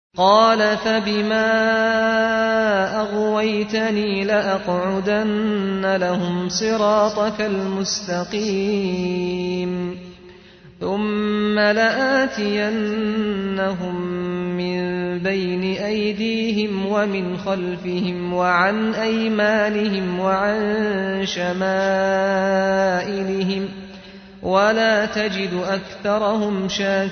قال فبما أغويتني لأقعدن لهم صراطك المستقيم ثم لآتينهم من بين أيديهم ومن خلفهم وعن أيمانهم وعن شمائلهم ولا تجد أكثرهم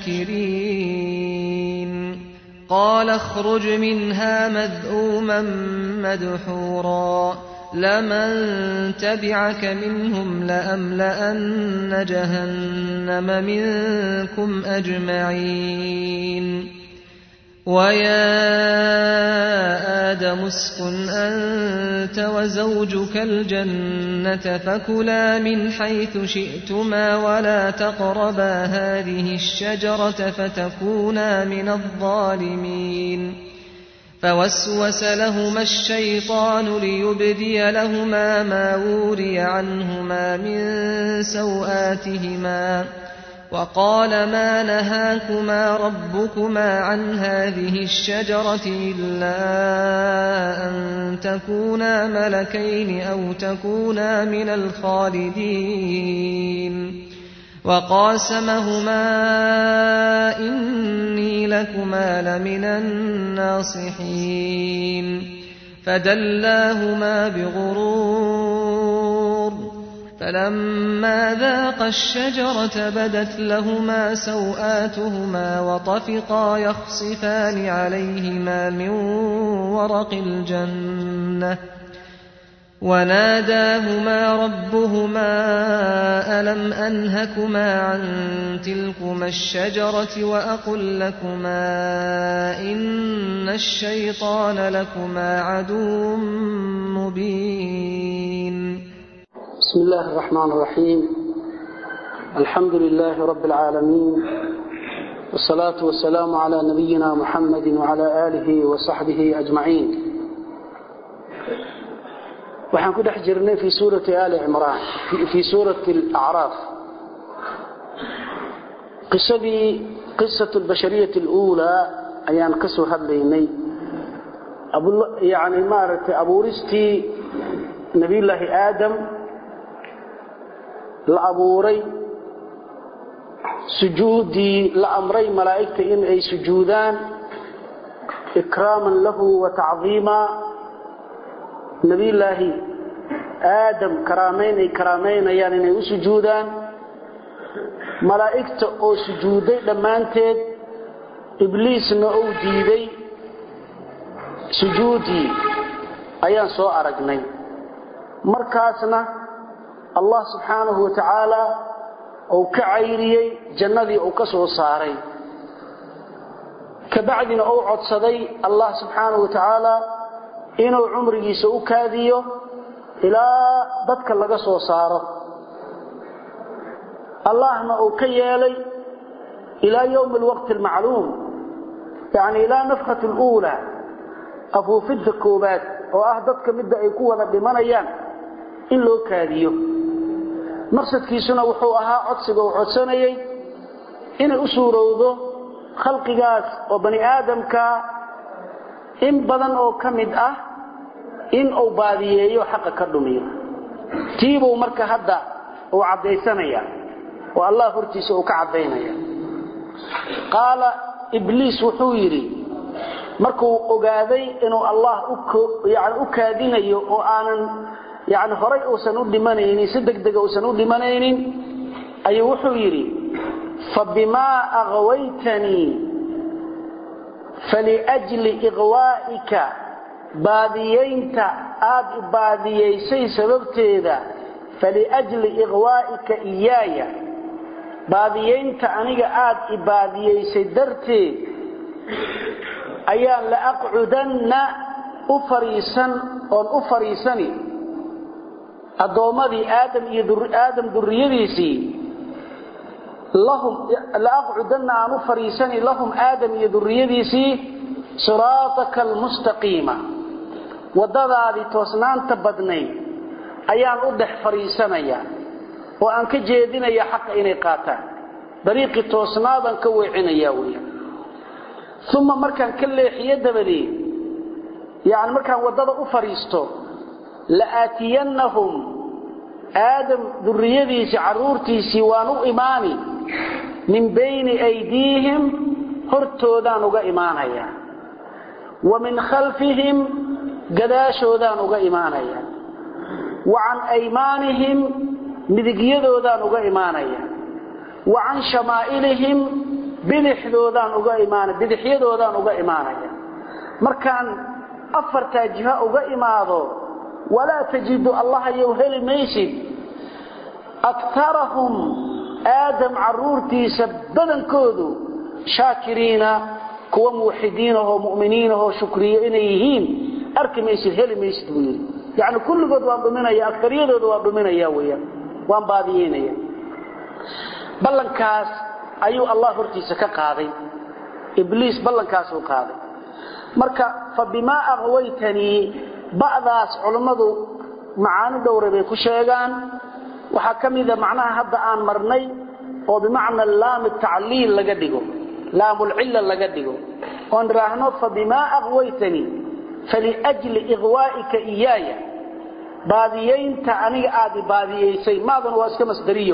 شاكرين قال اخرج منها مذءوما مدحورا لمن تبعك منهم لأملأن جهنم منكم أجمعين ويا آدم اسكن أنت وزوجك الجنة فكلا من حيث شئتما ولا تقربا هذه الشجرة فتكونا من الظالمين فوسوس لهما الشيطان ليبدي لهما ما وري عنهما من سوآتهما وقال ما نهاكما ربكما عن هذه الشجرة إلا أن تكونا ملكين أو تكونا من الخالدين وقاسمهما إني لكما لمن الناصحين فدلاهما بغرور فلما ذاقا الشجرة بدت لهما سوآتهما وطفقا يخصفان عليهما من ورق الجنة وناداهما ربهما ألم أنهكما عن تلكما الشجرة وأقل لكما إن الشيطان لكما عدو مبين بسم الله الرحمن الرحيم الحمد لله رب العالمين والصلاة والسلام على نبينا محمد وعلى آله وصحبه أجمعين waxaan ku dhex jirnay fi suurati ali imran fi suurati al-a'raf qissatu al-bashariyah al-ula ayaan ka soo hadlaynay yani maaragtay abuuristi nabiyullaahi aadam la abuuray sujuudi la amray malaa'ikta in ay sujuudaan ikraman lahu wa ta'zima نبي الله آدم كرامين يعني إنه سجودان ملائكة أو سجودي دمانتد إبليس نعو ديدي سجودي أيان سوء أرقني مركاسنا الله سبحانه وتعالى أو كعيري جندي أو كسو صاري كبعدنا أو عدصدي الله سبحانه وتعالى inuu umrigiisa u kaadiyo ilaa dadka laga soo saaro allahna uu ka yeelay ila yawm alwaqt alma'lum yani ila nafkhatu alula afu fi dhakubat oo dadka midda ay ku wada dhimanayaan in loo kaadiyo maqsadkiisuna wuxuu ahaa codsiga uu codsanayay inay u suurowdo khalqigaas oo bani aadamka in badan oo kamid ah in uu baadiyeeyo xaq ka dhumiyo tiibo marka hadda uu cadeysanaya oo Allah hortiisa uu ka cadeynaya qala iblis wuxuu yiri markuu ogaaday inuu Allah u kaadinayo oo aanan yani horay uusan u dhimanaynin si degdeg uusan u dhimanaynin ayuu wuxuu yiri fabima aghwaytani فلأجل إغوائك باديينت بادييسي سببتيدا فلأجل إغوائك إياي باديينت أنيق بادييسي درتي أيان لأقعدن أفريسني الدومدي آدم ذريديسي لهم لأقعدن أن فريسني لهم آدم يذريديسي صراطك المستقيمة ودذا توسنان تبدني أيان أدح فريسنيا وأن كجيدين يا حق إني قاتان طريق توسنادا كويعين ياوي ثم markaan ka leexiyo dabadii yaani markaan wadada u fariisto la aatiyannahum aadam durriyadiisi caruurtiisi waan u imaani min bayni aydihim hortoodaan uga imaanaya wa min khalfihim gadaashoodaan uga imaanaya wa an aymanihim midigiyadoodaan uga imaanaya wa an shamaa'ilihim bidixdoodaan uga imaanaya markaan afarta jiha uga imaado wala tajidu allah yuhli maysid aktharahum adam arurtiisa badankoodu shaakiriina kuwa muwaxidiinaho mu'miniinaho shukriyo inay yihiin arki maysid heli maysid wiil yaani kulligood waa dhuminaya aktariyadoodu waa dhuminaya weeyaan waan baadiyeynaya ballankaas ayuu allah hortiisa ka qaaday ibliis ballankaas uu qaaday marka fabima aghwaytani ba'daas culimadu macaani dhowr bay ku sheegaan waxa kamida macnaha hadda aan marnay oo bimaana laam ta'liil laga dhigo laamul illa laga dhigo on raahno fabima aghwaytani fali ajli ighwa'ika iyaya baadiyeynta aniga aad baadiyeysay maadan waa iska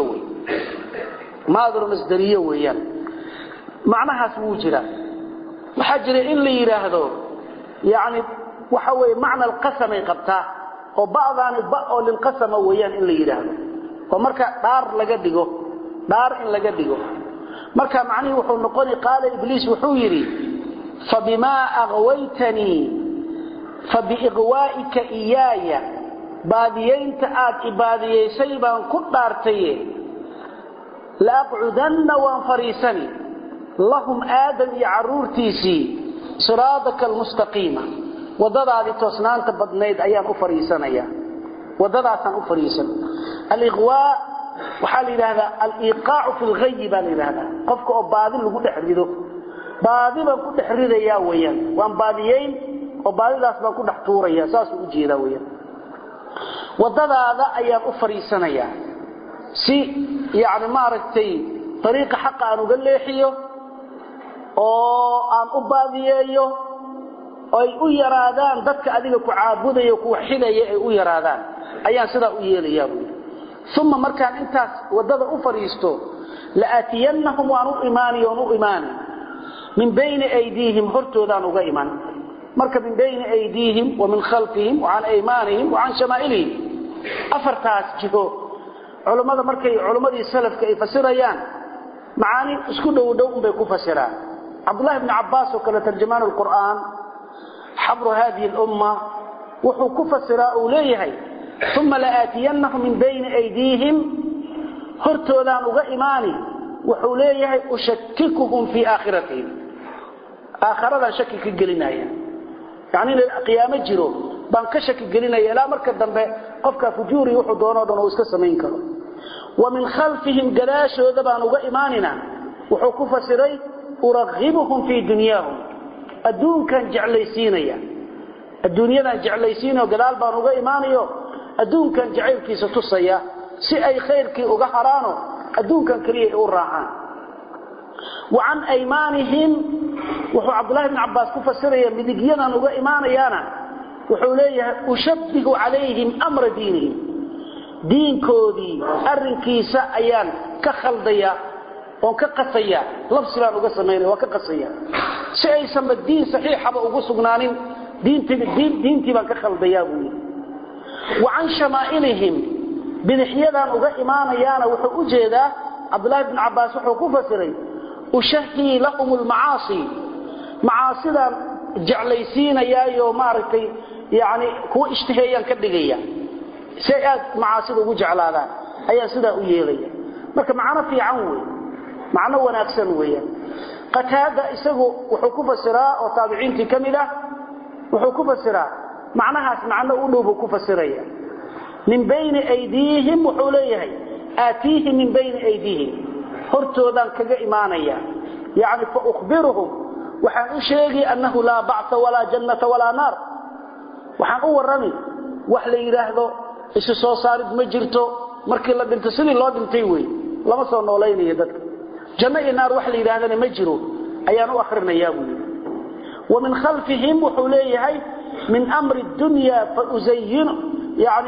masdariyo weeyaan macnahaas wuu jira waxa jira in la yiraahdo yaani waxa way macna alqasam ay qabtaa oo ba'daan ba'o lil qasam weeyaan in la yiraahdo oo marka dhaar laga dhigo dhaar in laga dhigo marka macnaheedu wuxuu noqonay qaala ibliis wuxuu yiri fabima aghwaytani fabiighwa'ika iyaya baadiyeynta aad ibaadiyeysay baan ku dhaartay la aq'udanna wa farisani lahum adam ya'rurtisi siraadaka almustaqima wadadaadi toosnaanta badneed ayaan u fariisanaya wadadaasan u fariisan al-ighwa waxa la yiraahdaa al-iqa'u fil ghayb baa la yiraahdaa qofka oo baadi lagu dhaxrido baadi baan ku dhaxridaya weeyaan waan baadiyeyn oo baadidaas baan ku dhax tuuraya saas u jeeda weeyaan wadadaada ayaan u fariisanaya si yaani ma aragtay dariiqa xaq aan uga leexiyo oo aan u baadiyeeyo ay u yaraadaan dadka adiga ku caabudayo ku xidaya ay u yaraadaan ayaan sida u yeelayaa thumma markaan intaas wadada u fariisto la aatiyannahum wa imaani min bayni aydihim hortoodaan uga iman marka min bayni aydihim wa min khalfihim wa an aymanihim wa an shama'ilihim afartaas jiho culimada markay culimadii salafka ay fasirayaan macaani isku dhow bay ku fasiraan Abdullah ibn Abbas oo kala tarjumaan al-Qur'an حبر هذه الأمة وحو كفسر أوليهي ثم لآتينهم من بين أيديهم هرتودان أغا إيماني وحوليهي أشككهم في آخرتهم آخرة شكك القلنايا يعني القيامة جرو بان كشك القلنايا لا مركز دنبه قفك فجوري وحو دونا واسكسمين كرو ومن خلفهم قلاش وذبان أغا إيماننا وحو كفسري أرغبهم في دنياهم adduun kan jeclaysiinaya adduunyada jeclaysiino gadaal baan uga iimaanayo adduun kan jaceylkiisa tusaya si ay khayrkii uga haraano adduun kan kaliya u raacaan wa an aymanihim wuxuu Abdullah ibn Abbas ku fasiraya midigiyadan uga iimaanayana wuxuu leeyahay ushabbihu alayhim amra diinihim diinkoodii arrinkiisa ayaan ka khaldaya oo ka qasaya labsilaan uga sameeyay waa ka qasaya si ay samadiin saxiixaba ugu sugnaanin diintii baan ka khaldaya buu wa an shama'ilihim bidixyadan uga iimaanayana wuxuu u jeedaa Abdullah ibn Abbas wuxuu ku fasiray ushahi lahum al-ma'asi ma'asidan jeclaysiinaya iyo maartay yaani kuwa ishtiheeyaan ka dhigaya si aad ma'asida ugu jeclaadaan ayaa sida u yeelaya marka macna fiican weey macna wanaagsan weeyaan qataada isagu wuxuu ku fasiraa oo taabiciintii kamida wuxuu ku fasiraa macnahaas macna u dhow ku fasiraya min bayni aydihim wuxuu leeyahay aatihi min bayni aydihim hortoodan kaga iimaanaya yaani fa ukhbiruhum waxaan u sheegi annahu la ba'tha wala jannata wala nar waxaan u warami wax la yiraahdo isu soo saarid ma jirto markii la dhinto sidii loo dhintay weey lama soo nooleeyay dadka janno iyo naar wax la yiraahdana ma jiro ayaan u akhrinaya buu ومن خلفهم وحوليه من أمر الدنيا فأزين يعني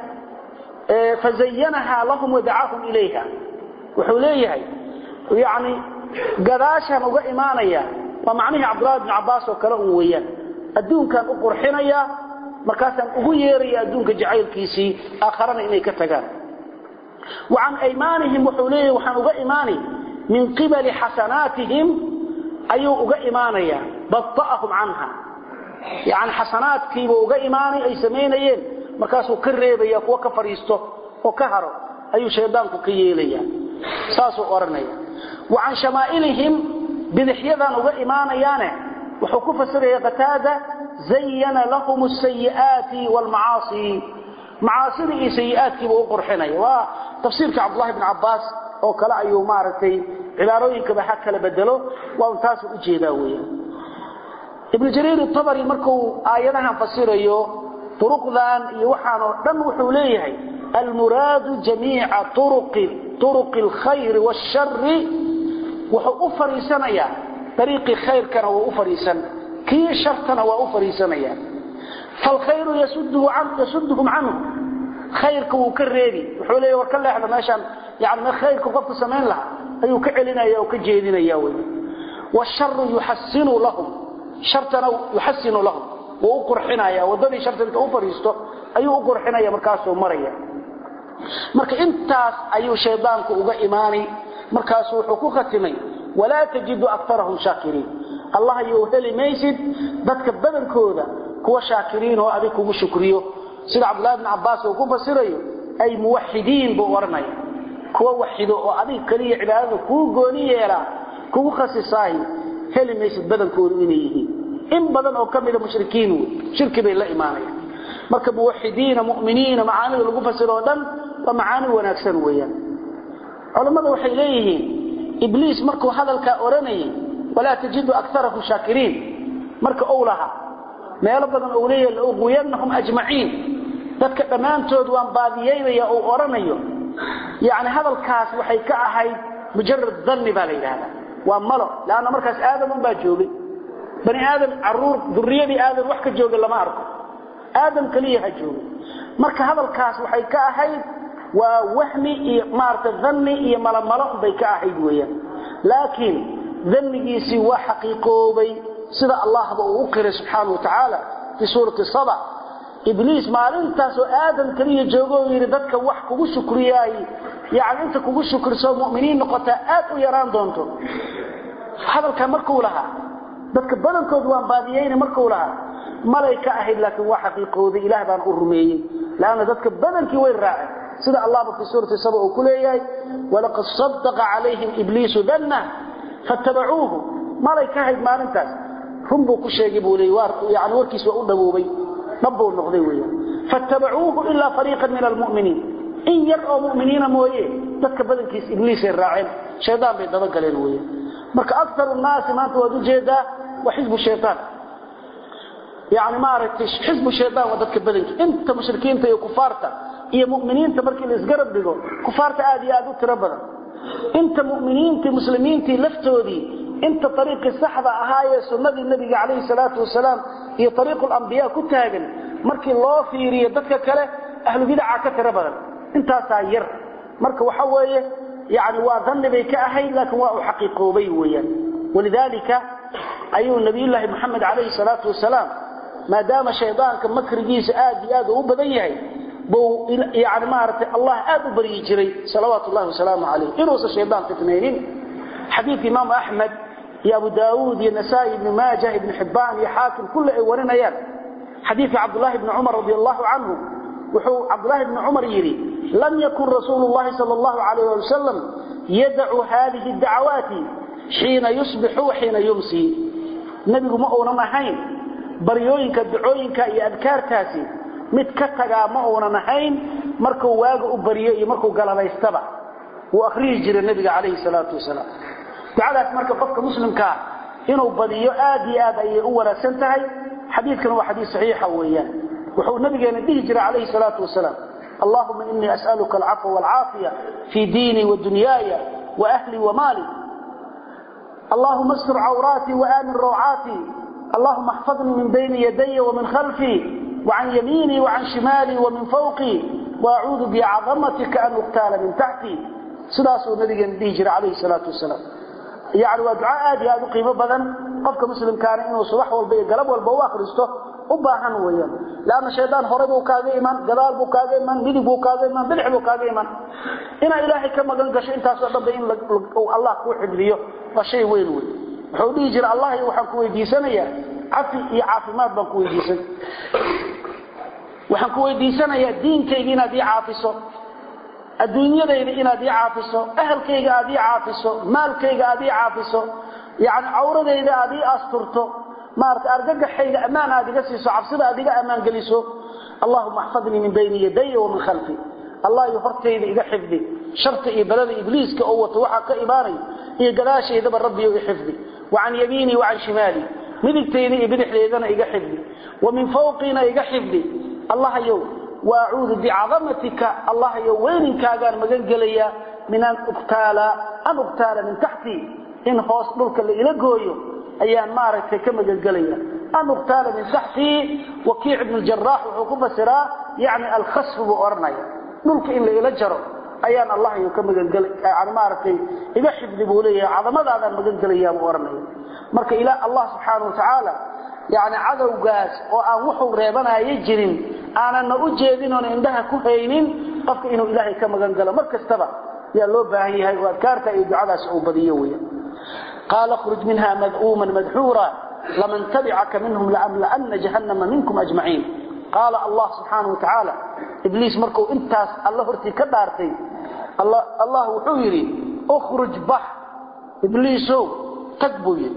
فزينها لهم ودعاهم إليها وحوليه يعني قداشا وقا إيمانيا ومعنيه عبد الله بن عباس وكلهم ويان الدون كان أقرحنيا مركاسا أغيري الدون كجعيل كيسي آخرين إليه كتغان وعن أيمانهم وحوليه وحن وقا إيماني من قبل حسناتهم أيو وقا إيمانيا بطأهم عنها يعني حسنات كيبو وقا إيماني أي سمينيين مركاسو كريبيا وكفريستو وكهرو أيو شيطانكو كييليا ساسو أرنيا وعن شمائلهم بذحيذا وقا إيمانيانه وحكوفة سرية قتادة زين لهم السيئات والمعاصي معاصي سيئات كيبو قرحنيا وتفسير عبد الله بن عباس أو كلا أيو مارتي عباروينك بحكة لبدلو وانتاسو اجيداويا ابن جرير الطبري مركو آياتها فسير أيو طرق ذان يوحانو دم وحوليه المراد جميع طرق الخير والشر وأفريسنا يا طريق الخير كان وأفريسنا كي شرطنا وأفريسنا يا فالخير يسدهم عنه خيرك وكريبي وحوليه وكلا احنا ماشان يعني ما خيرك قفت سمين لها أيو كعلنا يا وكجيدنا يا وي والشر يحسن لهم شرطنا يحسن لهم وقرحنا يا ودني شرط انت اوفريستو ايو قرحنا يا markaasoo maraya marka intaas ayu shaydaanku uga iimaani markaasuu wuxuu ku khatimay wala tajidu aktharahum shakirin allah yuhli maysid dadka badankooda kuwa shaakiriin oo adiga kugu shukriyo sida Abdullah ibn Abbas oo ku fasirayo ay muwahhidiin buu waranay kuwa waxido oo adiga kaliya cibaadada ku gooni yeela kugu khasisay heli maysid badankooda inay yihiin in badan oo kamida mushrikiin shirki bay la iimaanayaan marka muwahhidiina mu'miniina macaanida lagu fasiro dhan waa macaani wanaagsan weeyaan culimadu waxay leeyihiin ibliis markuu hadalka oranayay wala tajidu aktharahum shakirin marka awlaha meel badan oo leeyahay la uqoyanhum ajmaciin dadka dhamaantood waan baadiyeeyay oo oranayo yaani hadalkaas waxay ka ahayd mujarrad dhanni baa leeyahay waa malo laana markaas aadam baa joogay bani aadam caruur durriyadii aadam wax ka jooga lama arko aadam kaliya ha joogo marka hadalkaas waxay ka ahayd waa wahmi iyo maarta dhanni iyo malamalo bay ka ahayd weeyaan laakiin dhannigiisi waa xaqiiqoobay sida Allah uu qira subhanahu wa ta'ala fi suurati Saba ibliis maalintaas oo aadam kaliya joogo yiri dadka wax kugu shukriyay yaani inta kugu shukriso mu'miniin noqota aad u yaraan doonto hadalka markuu lahaa dadka badankood waan baadiyeen markuu lahaa malaa'ika ahayd laakiin waa xaqiiqoodi ilaahay baan u rumeeyay laana dadka badankii way raacay sida Allah fi suurati Saba uu kuleeyay walaqad saddaqa alayhim ibliisu dhanna fattaba'uuhu malaa'ika ahayd maalintaas هم بو كشيغي بولي يعني وركيس و دبوبي دبو نقدي ويا فاتبعوه الا فريقا من المؤمنين ان يروا مؤمنين مويه dadka badankiis ibliis ay raaceen shaydaan bay daba galeen weeye marka akthar الناس ما tawadu jeeda wa xisbu shaytaan يعني ما aragtay xisbu shaytaan wa dadka badankiis inta mushrikiinta iyo kufaarta iyo mu'miniinta markii la isgarab dhigo kufaarta aad iyo aad u tiro badan inta mu'miniinta muslimiinta laftoodii انت طريق الصحبه اهايه سنه النبي عليه الصلاه والسلام هي طريق الانبياء كتاغن markii loo fiiriyo dadka kale ahlu bid'a ka tirabadan inta saayir marka waxa weeye yaani waa dhanni bay ka ahay laakiin waa xaqiiqoobay weeyaan walidalika ayu nabiyullah muhammad alayhi salatu wasalam maadaama shaydaanka makrigiisa aad iyo aad u badan yahay buu yaani maartay allah aad u bari jiray salawaatullaahi wasalaamu alayhi inuu shaydaan fitnaynin حديث امام احمد يا ابو داود يا نسائي ابن ماجه ابن حبان يا حاكم كل ورنيان حديث عبد الله بن عمر رضي الله عنه وحو عبد الله بن عمر يري لم يكن رسول الله صلى الله عليه وسلم يدع هذه الدعوات حين يصبح وحين يمسي النبي ما اونا نحين بريوينك دعوينك يا اذكارتاسي mid ka taga ma oona nahayn markuu waaga u bariyo iyo markuu galabaystaba uu akhriyo jiray nabiga kaleey salaatu wasalaam ducadaas marka qofka muslimka inuu badiyo aad iyo aad ay u wanaagsan tahay xadiidkan waa xadiis saxiix ah weeyaan wuxuu nabigeena dhihi jiray kaleey salaatu wasalaam اللهم إني أسألك العفو والعافية في ديني ودنياي وأهلي ومالي اللهم استر عوراتي وآمن روعاتي اللهم احفظني من بين يدي ومن خلفي وعن يميني وعن شمالي ومن فوقي وأعوذ بعظمتك أن أغتال من تحتي سداسو النبي ديجر عليه الصلاة والسلام يعني ودعاء هذه قيمة بدن قفك مسلم كان إنه صباح والبي قلب والبواخر استه وباهن ويا لأن الشيطان هرب وكاغي إيمان قدال بوكاغي إيمان بدي بوكاغي إيمان بلح بوكاغي إيمان إن إلهي كما قنقش إنت أصدب إن الله كوحد ليه وشيء وين وين وحودي يجر الله وحن كويديسنا يا عفي عافمات بان كويديسن وحن كويديسنا يا دينكينا دي عافسو adduunyadayda inaad ii caafiso ahalkayga aad ii caafiso maalkayga aad ii caafiso yani awradayda aad ii asturto maarta argagaxayga amaan aad iga siiso cabsida aad iga amaan geliso allahumma ihfadni min bayni yadayya wa min khalfi allah yufartayda iga xifdi sharta iyo balada ibliiska oo wato waxa ka ibaanay iyo gadaashayda rabbi iyo xifdi wa an yamini wa an shimali midigtayda iyo bidixdeedana iga xifdi wa min fawqina iga xifdi allah yow وأعوذ بعظمتك الله يوينك أجر مجنجليا من أن أقتال من تحتي إن خاص لك اللي إلجويه أيام مارك كم جنجليا أن أقتال من تحتي وكيع بن الجراح وحكومة سراء يعني الخسف بأرني لك إن إلجره أيام الله يكم جنجليا يعني مارك يحب ذبوليه عظمة هذا مجنجليا بأرني مرك إلى الله سبحانه وتعالى يعني عدو قاس وأوحوا ريبنا يجرين أنا نوجدين عندها كهينين قفك إنه إلهي كما قال مركز تبع يا لو باهي هاي وكارتا يدعى سعوبديوية قال اخرج منها مذءوما مدحورا لمن تبعك منهم لأملأن جهنم منكم أجمعين قال الله سبحانه وتعالى إبليس مركو انتاس الله ارتي كدارتي الله وحويري اخرج بح إبليسو تكبوي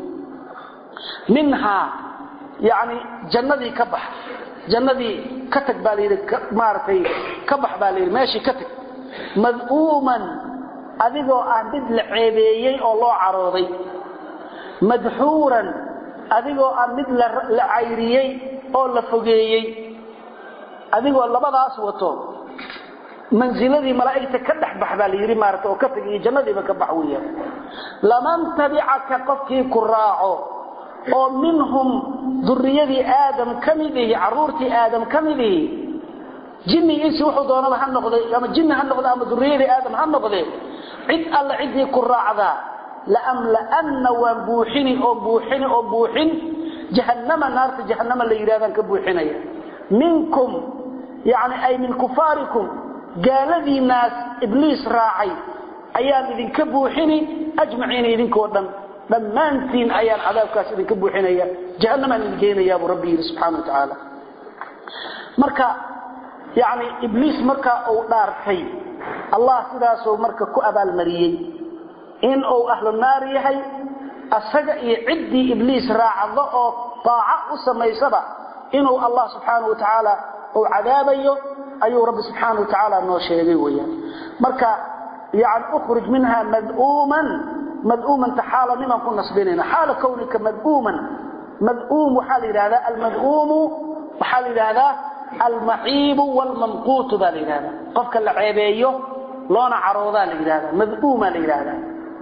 منها يعني جندي كبح جندي كتك بالير مارتي كبح بالير ماشي كتك مذءوما adigoo aan did la ceebeeyay oo loo carooday madhuuran adigoo aan mid la cayriyay oo la fogeeyay adigoo labadaas wato manziladii malaa'ikta ka dhaxbax baa la yiri maarta oo ka tagay jannadiiba ka baxweeya laman tabi'aka qafkii ku raaco oo minhum dhurriyadii aadam kamidii caruurtii aadam kamidii jinni insi wuxuu doonaba ha noqday ama jinni ha noqdo ama dhurriyadii aadam ha noqday cid alla cidii ku raacda la amla anna wa buuxin jahannama naarta jahannama la yiraahdaan ka buuxinaya minkum yani ay min kufarikum gaaladii naas ibliis raacay ayaan idin ka buuxini ajmaciin idinkoo dhan dhammaantiin ayaan cadaabkaas idin ka buuxinaya jahannama idin keenaya rabbi subhanahu wa ta'ala marka yani ibliis marka uu dhaartay الله sidaasoo marka ku abaal mariyay in uu ahlu naar yahay asaga iyo cidii ibliis raacdo oo taaca u sameysaba inuu Allah subhanahu wa ta'ala uu cadaabayo ayuu rabbi subhanahu wa ta'ala noo sheegay weeyaan marka yaani ukhruj minha mad'uman tahala liman kunna nasbinina hala kawnika mad'um وحال هذا المد'وم وحال هذا المعيب والممقوت بالإرادة قفك العيبية لون عروضة الإرادة مذؤومة الإرادة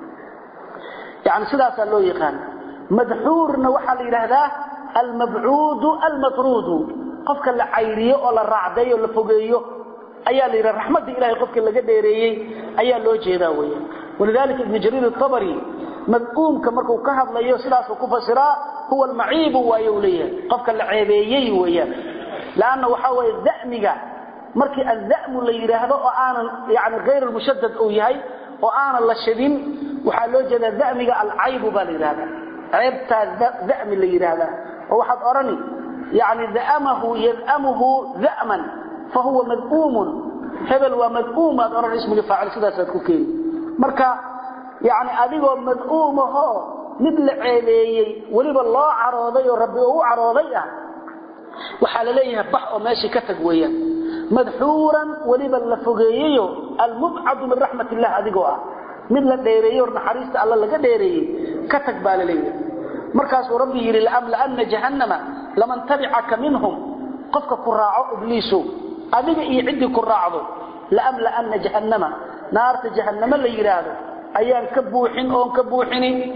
يعني سلاسة اللو يقال مدحور نوحى الإرادة المبعود المطرود قفك العيرية ولا الرعدية ولا فوقية أيها الإرادة رحمة إلهي قفك اللي قد يريي أيها اللو جيداوية ولذلك ابن جرير الطبري مذؤوم كمركو كهب ليه سلاسة كفة سراء هو المعيب ويوليه قفك العيبية وياه لأنه وحاول الذأمجة مركي الذأم اللي يرهده وآنا يعني غير المشدد أو يهي وآنا الشديد وحالوجد الذأمجة العيب بالإرادة عيبت الذأم اللي يرهده وواحد أرني يعني يذأمه ذأما فهو مذؤوم هبل ومذؤوم هذا أرى اسمه لفاعل سداسة كوكين مركا يعني أديه مذؤومه مثل عيبي ولب الله عراضي وربي هو عراضي وحال ليه بح وماشي كتق ويا مدحورا ولبا لفقيه المبعد من رحمة الله أدقوا من لديريه ورنحريست الله لقى ديريه كتق بالليه مركز ربي يري لأن جهنم لمن تبعك منهم قفك كراعه إبليسه أدقى يعد كراعه لأن جهنم نار جهنم اللي يراده أيان كبوحين أو كبوحيني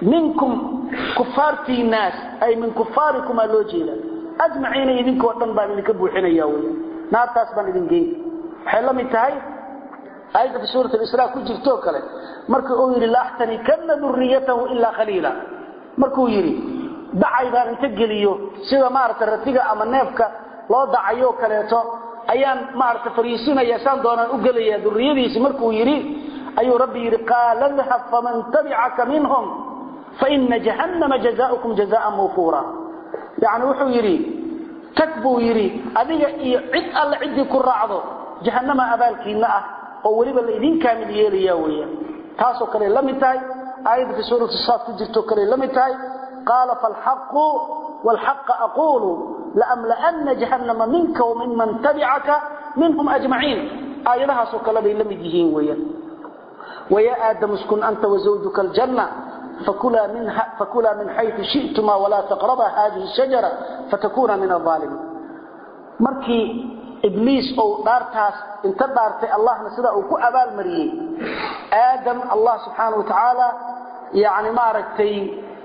منكم كفارتي الناس أي من كفاركم اللوجيلا أجمعين إذنك وطن بان إذنك بوحين ياوي نار تاسبان إذن جيد حيلا متهاي آية في سورة الإسراء كل جفتوك لك مركو يري لا أحتنكن ذريته إلا خليلا مركو يري دعي بان انتقليو سيدا مارت الرتيقة أما النفك لا دعيو كليتو أيان مارت فريسين يسان دونا أقليا ذريتي مركو يري أي ربي يري قال اذهب فمن تبعك منهم فإن جهنم جزاؤكم جزاء موفورا يعني وحو يري تكبو يري أذيك عد الله عدي كل رعضه جهنم أبالك الله ووليب الذين كامل يلي ياويا تاسو كلي لمتاي آية في سورة الصاد تجرتو كلي لمتاي قال فالحق والحق أقول لأملأن جهنم منك ومن من تبعك منهم أجمعين آية لها سو كلي لمديهين ويا آدم اسكن أنت وزوجك الجنة فكلا من حيث شئتما ولا تقربا هذه الشجرة فتكونا من الظالمين مركي إبليس أو دارتاس انت دارتي الله نسدا أو كو أبال مريي آدم الله سبحانه وتعالى يعني ما ركتي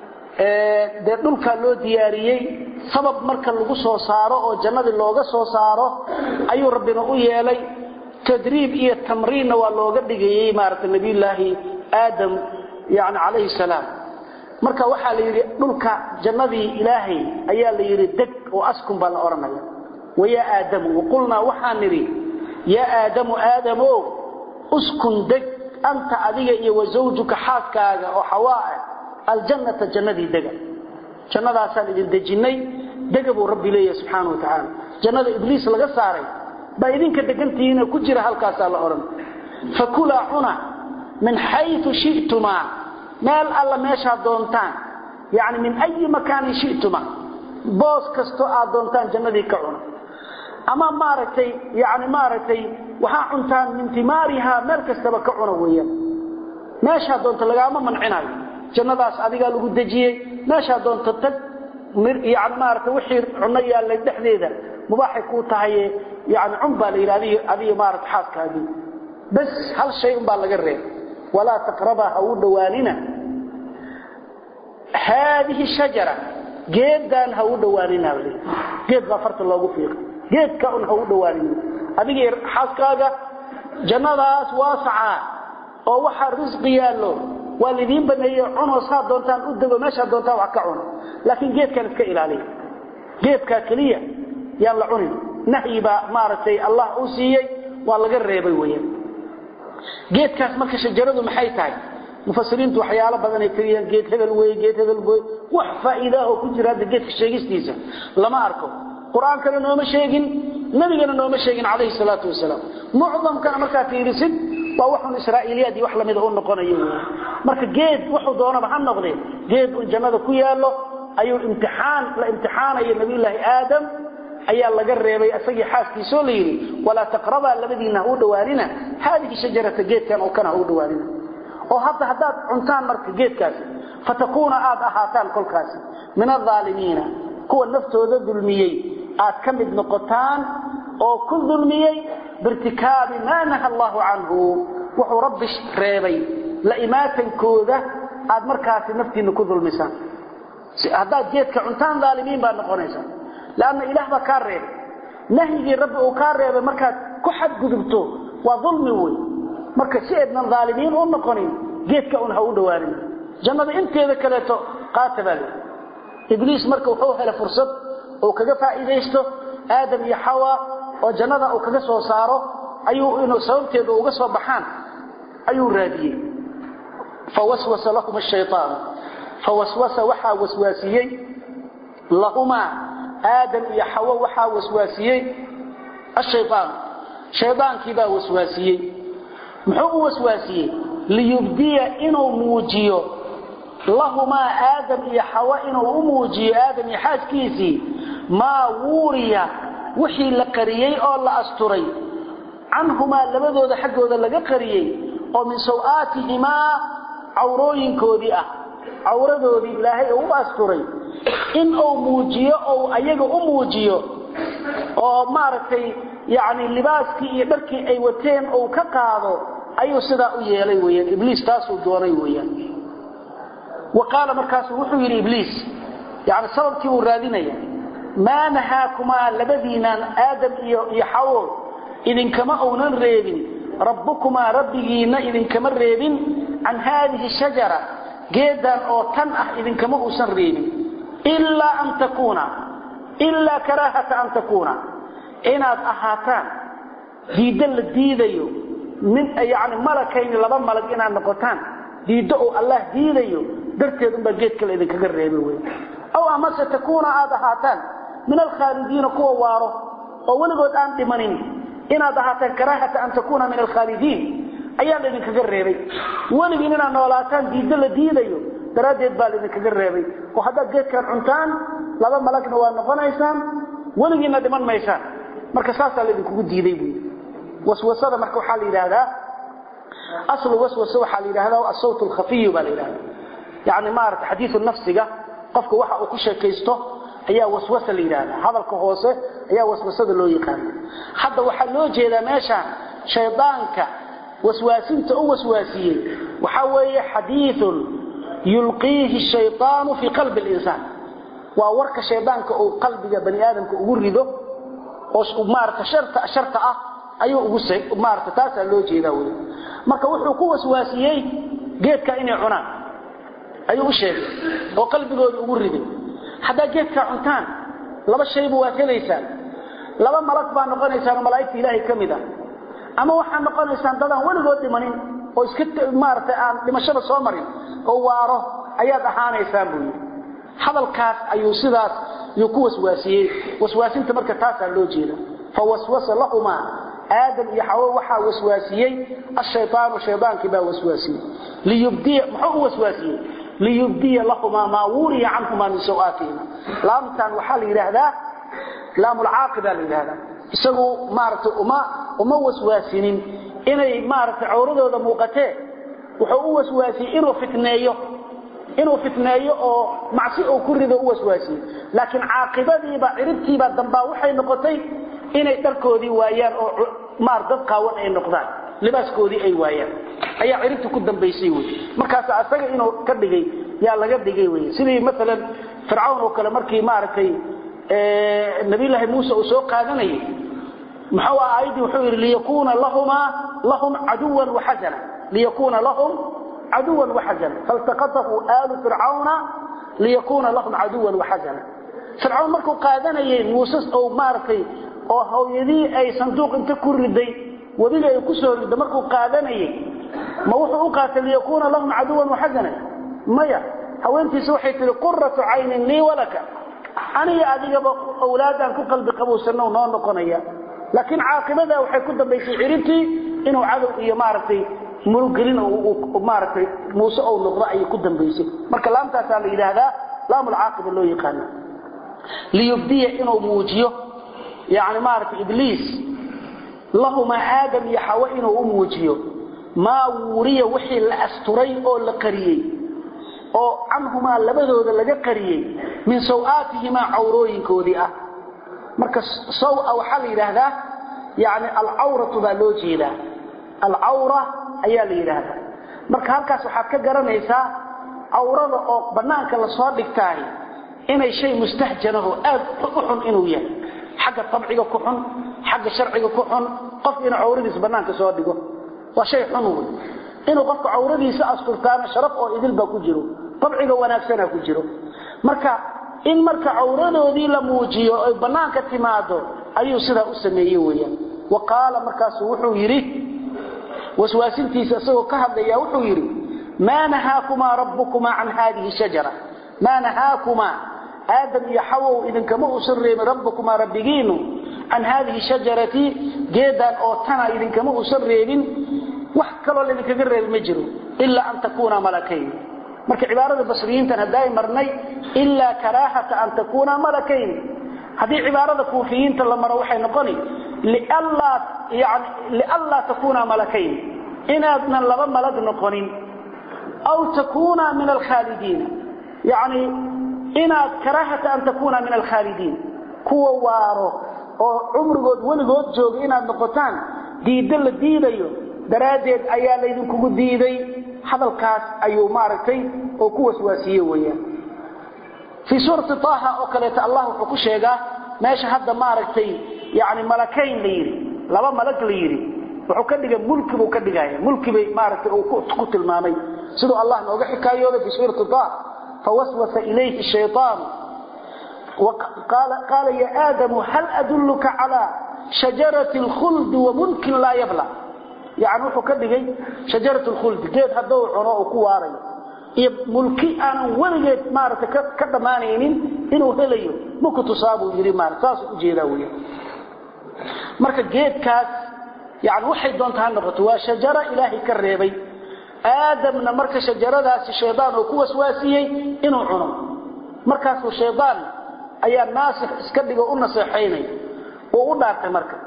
دولك لو دياريي سبب مركا لغو سو سارو أو جنة لوغا سو سارو أيو ربنا يلي تدريب إيه التمرين واللوغا ديجي مارت النبي الله آدم يعني عليه السلام marka waxa la yiri dhulka jannadii ilaahay ayaa la yiri deg oo askun baa la oranaya waya aadam waqulna waxa niri ya aadam aadamo uskun deg anta adiga iyo wazawjuka xaaskaaga oo xawaa aljannata jannadii dega jannadaas aan idin dejinay degabo rabbi leeyahay subhanahu wa ta'ala jannada ibliis laga saaray baa idinka degantiina ku jira halkaas la oran fakula una من حيث شئتما مال الله ماشا دونتان يعني من أي مكان شئتما بوس كستو دونتان جندي كعون أما مارتي يعني مارتي وها عنتان من ثمارها مركز تبكعون ويا ماشا دونت لغاما منعنا جنداس أديقا لغو دجيه ماشا دونت تد يعني مارتي وحير عنيا اللي دحديدا مباحي كوتاهي يعني عنبا ليلة هذه مارت حاسك هذه بس هل شيء بالغرين ولا تقربها أو دواننا هذه الشجرة جيد دان هو دواننا جيد غفرت الله فيك جيد كأن هو دواننا هذه حاسكاغا جناداس واسعة أو وحا رزقيا له والذين بني عنو صاد دونتان أدبوا ماشا دونتان وحكعون لكن جيد كانت كإل عليه جيد كاكلية يلا عني نحيبا مارتي الله أوسيي والله قريبا ويا geedkaas marka shajaradu maxay tahay mufasiriintu waxyaalo badan ay tiriyaan geed hebel way geed hebel way wax faa'iido oo ku jira geedka sheegistiisa lama arko quraankana nooma sheegin nabigana nooma sheegin calayhi salaatu wasalaam mu'damkana marka fiirisid waa waxun israa'iiliyaadi wax lamid oo noqonayo marka geed wuxuu doonaba ha noqday geed uu jannada ku yaalo ayuu la imtixaanayo nabiyullaahi aadam ayaa laga reebay asagii xaaskiisoo la yiri wala taqraba labadiina u dhawaanina hadii shajarada geedkan oo kana u dhawaanina oo hadda cuntaan marka geedkaas fatakuna aad ahaataan kolkaas min adh-dhaalimiina kuwa naftooda dulmiyay aad kamid noqotaan oo ku dulmiyay birtikaabi ma naha Allahu anhu wuxuu rabbi reebay la imaatankooda aad markaas naftiina ku dulmisaan hadda geedka cuntaan dhaalimiin baa noqonaysa لأن إله بكارب نهي رب وكارب مركز كحد قدبته وظلمه مركز سيدنا الظالمين ونقنين جيتك أنها ودوارين جنب انت ذكرته قاتل إبليس مركز وحوها لفرصة وكجفا إذيسته آدم يحوى وجنب وكجسه وصاره أيو إنه سومته وقصه بحان أيو راديه فوسوس لهم الشيطان فوسوس وحا وسواسيي لهما آدم يا حواء وحا وسواسيين الشيطان كيبا وسواسيين محو وسواسيين ليبدي إنه موجيه لهما آدم يا حواء إنه موجي آدم يحاج كيسي ما ووريا وحي لقريي أو لأستري عنهما لبدو ذا حقه ذا لقريي ومن سوآتهما عوروين كودئة عوردودي إلهي أو أستري إن أو موجيه أو أيجا أو موجيه أو مارتي يعني لباسكي يدركي أي وتين أو كقاضو أي صدا ويالي ويان إبليس تاسو دوري ويان وقال مركاس وحو يري إبليس يعني سببتي ورادينيا ما نهاكما لبدينا آدم يحاول إذن كما أونا ريبين ربكما ربينا إذن كما ريبين عن هذه الشجرة جيدا أو تنأح إذن كما أوسن ريبين إلا أن تكون إلا كراهة أن تكون إناد أحاتان ديدل ديديو من يعني ملكين لبا ملك إناد نقطان ديدو الله ديديو درتيد أنبا جيد كلا إذن كما ريبين أو أما ستكون آدهاتان من الخالدين قوة واره أو ولقد أنت منين إن آدهاتان كراهة أن تكون من الخالدين أيام إذن كقرربي ولقد إننا نولاتان ديدل ديديو دراديد بال إذن كقرربي وحدا قيد كان عنتان لابا ملك نوان نقون إيسان ولقد إننا دمان ميسان مركساسا إذن كقود ديديو وسوسة مركو حالي لهذا أصل وسوسة حالي لهذا والصوت الخفي بالي لهذا يعني مارت حديث النفس qofka waxa uu ku sheekaysto ayaa waswasa leeyahay hadalka hoose ayaa waswasada loo yaqaan hadda waxa loo jeedaa meesha shaydaanka waswaasinta oo waswaasiyay waxa weeye xadiithun yulqihi shaytaanu fi qalbi al-insan wa warka shaydaanka oo qalbiga bani aadamka ugu rido oo maarta sharta ah ayuu ugu maarta taas loo jeedaa weey marka wuxuu ku waswaasiyay geedka inay cunaan ayuu sheegay oo qalbigooda ugu riday hada geedka cuntaan laba shay buu waajilaysan laba malak baa noqonaysan malaa'ikta ilaahay kamida ama waxa noqonaysan dadan waligood dhimanin oo iska maartay aan dhimashada soo marin oo waaro ayaad ahaanaysan buu hadalkaas ayuu sidaas iyo ku waswaasiyay waswaasinta marka taas loo jeedo fa waswasa lahuma آدم يحاول وحا وسواسيي الشيطان والشيطان كبا وسواسيي ليبدي محو وسواسيي ليبدي لهما ما وري عنهما من سوآتهما لامتان وحال هذا لام العاقبة لهذا يسوي مارت وما وسواسين إني مارت عورده ذا موقته وحو وسواسي إنه فتنايه أو معصيه كرده وسواسي لكن عاقبة دي بعربتي بعدنبا وحي نقطي inay dalkoodii waayaan oo maar dad qaawan ay noqdaan libaaskoodii ay waayaan ayaa cirinta ku dambeysay way markaas asaga inuu ka dhigay yaa laga dhigay way sidii midalan fircawn oo kale markii maartay nabi ilaahi Muuse oo soo qaadanay maxaa aayadi wuxuu yiri liyakuna lahum aduwan wa hazana liyakuna lahum aduwan wa hazana faltaqatahu alu fir'auna liyakuna lahum aduwan wa hazana fircawn markuu qaadanayay Muuse oo maartay oo hooyadii ay sanduuq inta ku riday wadiga ay ku soo riday markuu qaadanayay ma wuxuu u qaatay yakuna lahum aduwan wa hazana maya haweentiisa waxay tiri qurratu aynin li walaka aniga adiga awlaadan ku qalbi qabowsano noo noqonaya laakiin caaqibada waxay ku dambeysay cirintii inuu cadow iyo maartay murugelin oo maartay Muuse oo noqdo ay ku dambeysay marka laamtaas la yiraahdaa laamul caaqiba loo yaqaan liyubdiya inuu muujiyo يعني مارك إبليس لهما آدم يحوى إنه أموجيه ما وريه وحي الأستري أو القريي أو عنهما لبدو ذا لقى قريي من سوآتهما عوروين كودئة مركز سوء أو حلي هذا يعني العورة بالوجه له العورة أيالي هذا مركز هالكاس وحكا قرانيسا عورة أو بنانك لصادق تاهي إنه شيء مستهجنه أفحن إنه يعني حق طبعه كحن حق شرعه كحن قف إن عورديس بنانك سoo dhigo waa shay xanuun inuu qofka cawradiisa asturtaan sharaf oo idil ba ku jiro طبعه wanaagsan ku jiro marka in marka cawradoodii la muujiyo ay banaanka timaado ayuu sida u sameeyay weeyaan waqala markaas wuxuu yiri waswaasintiisa soo ka hadlaya wuxuu yiri ma nahaakuma rabbukuma an hadhihi shajara ma nahaakuma آدم يحووا إذن كما أسرهم ربكما ربكين عن هذه الشجرة جيدا أو تنا إذن كما أسرهم وحكروا الذي كبير المجر إلا أن تكون ملكين مرك عبارة البصريين تنهداي مرني إلا كراهة أن تكون ملكين هذه عبارة كوفيين لما روحي نقني لألا تكون ملكين إن أبنى لبا ملك نقنين أو تكون من الخالدين يعني إن كراهة أن تكون من الخالدين كوا وارو أو عمرقود ولقود جوغ إن النقطان ديدل ديديو دراديد أيال إذن كو ديدي hadalkaas ayuu maaragtay oo ku waswaasiyay weeyaan fi suurati taaha oo kale Allah wuxuu ku sheegaa meesha hadda maaragtay yaani malakayn leeyri laba malag leeyri wuxuu ka dhigay mulki buu ka dhigay mulki bay maaragtay oo ku tilmaamay sidoo Allah nooga xikaayooday fi suurati taaha fawaswasa ilayhi shaytaan قال يا آدم هل أدلك على شجرة الخلد وملك لا يبلى يعني وحو كدغي شجرة الخلد جيد هدو عنو كواري ملكي أنا ولغيت مارت كدمانينين إنو هليو مكو تصابو يري مارت ساسو جيداوية مركا جيد كاس يعني وحي دونتها نغطوا شجرة إلهي كالريبي آدم مركا شجرة داس الشيطان وكوس واسيي إنو عنو مركاسو الشيطان ayaa naasix iska dhigo u naseexaynay oo u dhaartay marka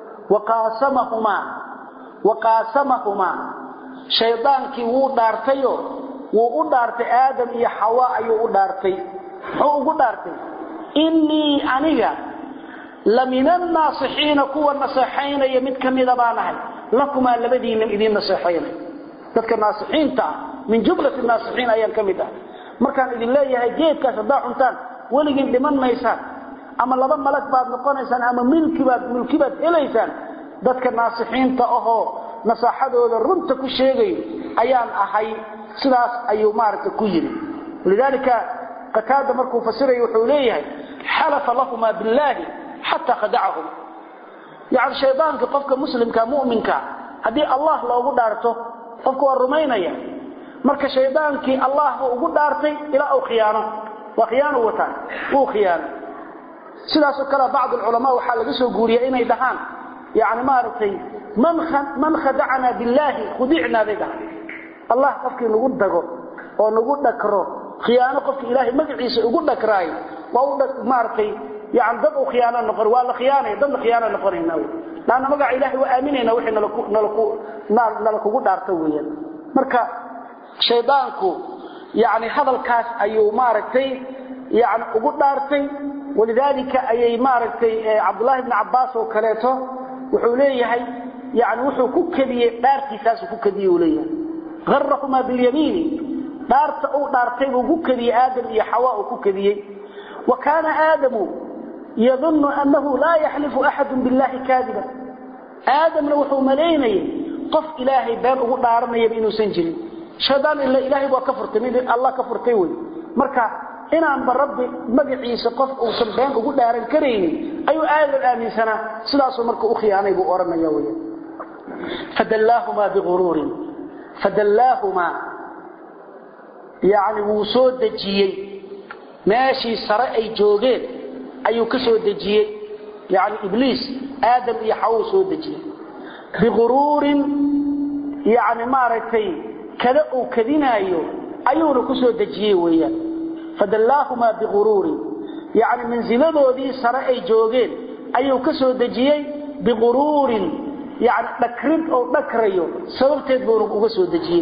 waqasamahuma shaydaanki wuu dhaartayo wuu u dhaartay aadam iyo xawa ayuu u dhaartay wuxuu ugu dhaartay inni aniga laminan naasixiina kuwa naseexaynaya mid kamida baan ahay lakuma labadiina idin naseexaynay dadka naasixiinta min jumlati naasixiin ayaan kamid ah markaan idin leeyahay geedkaas hadaa cuntaan waligin dhiman maysaan ama laba malag baad noqonaysaan ama mulki baad helaysaan dadka naasixiinta ahoo nasaxadooda runta ku sheegay ayaan ahay sidaas ayuu maarta ku yiri lidalika qataada markuu fasiray wuxuu leeyahay halafa lahuma billahi hatta khada'ahum yaani shaydaanka qofka muslimka mu'minka hadii Allah loogu dhaarto qofku waa rumaynaya marka shaydaankii Allah ugu dhaartay ila uu khiyaano وخيانه وطن وخيانه سلاس كلا بعض العلماء وحال لسو غوريا اني دهان يعني ما رتي من خدعنا بالله خدعنا بها الله قفكي نغو دغو او نغو دكرو خيانه قف الهي مغعيسه ugu dhakraay waa ma رتي يعني dad خيانه نقر waa la khiyaanay dad khiyaano noqonayna laana magac ilaahi waa aaminayna wixii nalakugu dhaarto weeyaan marka shaydaanku يعني هذا الكاس أيو ماركتي يعني أقول دارتي ولذلك أي ماركتي عبد الله بن عباس وكلاته وحوليه يعني وحو كوكدي دارتي ساس كوكدي وليه غرهما باليمين دارتي وكوكدي آدم يا حواء كوكدي وكان آدم يظن أنه لا يحلف أحد بالله كاذبا آدم لو حو مليني قف إلهي بان أقول دارنا يبينو سنجري شيطان إلا إلهي وكفرتي من الله كفرتي وي marka inaan barabbi magaciisa qof uu sanbeen ugu dhaaran kareen ayu aayad aaminsana sidaas marka u khiyaanay buu oranaya weey fadallahuma yaani wuu soo dajiyay meeshii sare ay joogeen ayuu ka soo dajiyay yaani ibliis aadam iyo xawa soo dajiyay bigururin yaani maaragtay كذا أو كذنايو أيون كسو دجيه ويا فدلاهما بغرور يعني من زلده ذي سرعي جوغين أيو كسو دجيه بغرور يعني بكرد أو بكريو سبب تدبورك كسو دجيه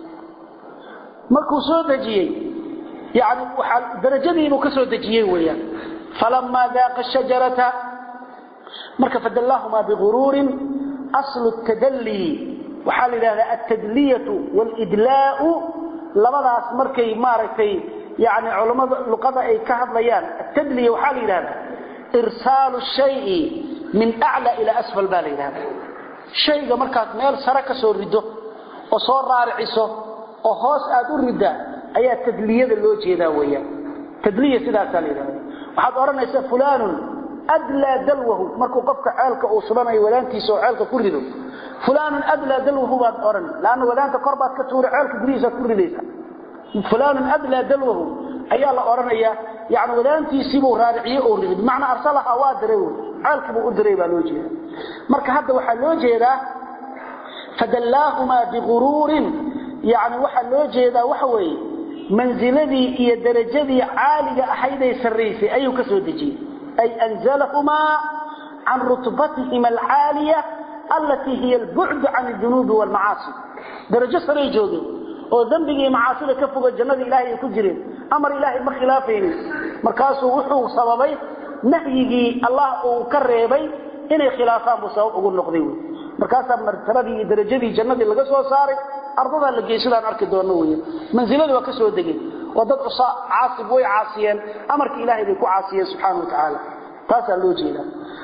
ما كسو دجيه يعني درجة ذي كسو دجيه ويا فلما ذاق الشجرة مرك فدلاهما بغرور أصل التدلي وحال هذا التدلية والإدلاء لبداس markay maartay يعني علماء لغة ay ka hadlayaan التدلية وحال هذا إرسال الشيء من أعلى إلى أسفل بالي هذا شيء markaad meel sare ka soo rido oo soo raariciso oo hoos aad u rida ayaa tadliyada loo jeedaa weeyaan tadliya sidaas la yiraahdo waxaad oranaysaa fulaan adla dalwahu markuu qofka ceelka uu subanayo walaantiisa oo ceelka ku rido فلان أدلى دلوه بعد أرن لأنه ولانت قربات كتور عالك بريسة كل ليسا فلان أدلى دلوه أيها الله أرن يعني ولانتي سيبه رارعيه أورد بمعنى أرسلها وادريه عالك بأدريه بالوجه مركا هذا وحلوجه ذا فدلاهما بغرور يعني وحلوجه ذا وحوي منزلذي إيا درجذي عالية أحيدي سريسي أي كسودجي أي أنزلهما عن رتبتهما العالية التي هي البعد عن الذنوب والمعاصي درجة سري جوجي oo dambiga macaasida ka foga jannada Ilaahay ku jireen amar Ilaahay ma khilaafeen markaas wuxuu sababay nahyigi Allah uu ka reebay inay khilaafaan buu sabab ugu noqday markaas martabadii darajadii jannada laga soo saaray ardada la geesadaan arki doono weeye manzilada waa ka soo degay wadad caasib way caasiyeen amarka ilaahay bay ku caasiyeen subhanahu wa ta'ala taasa loo jeeda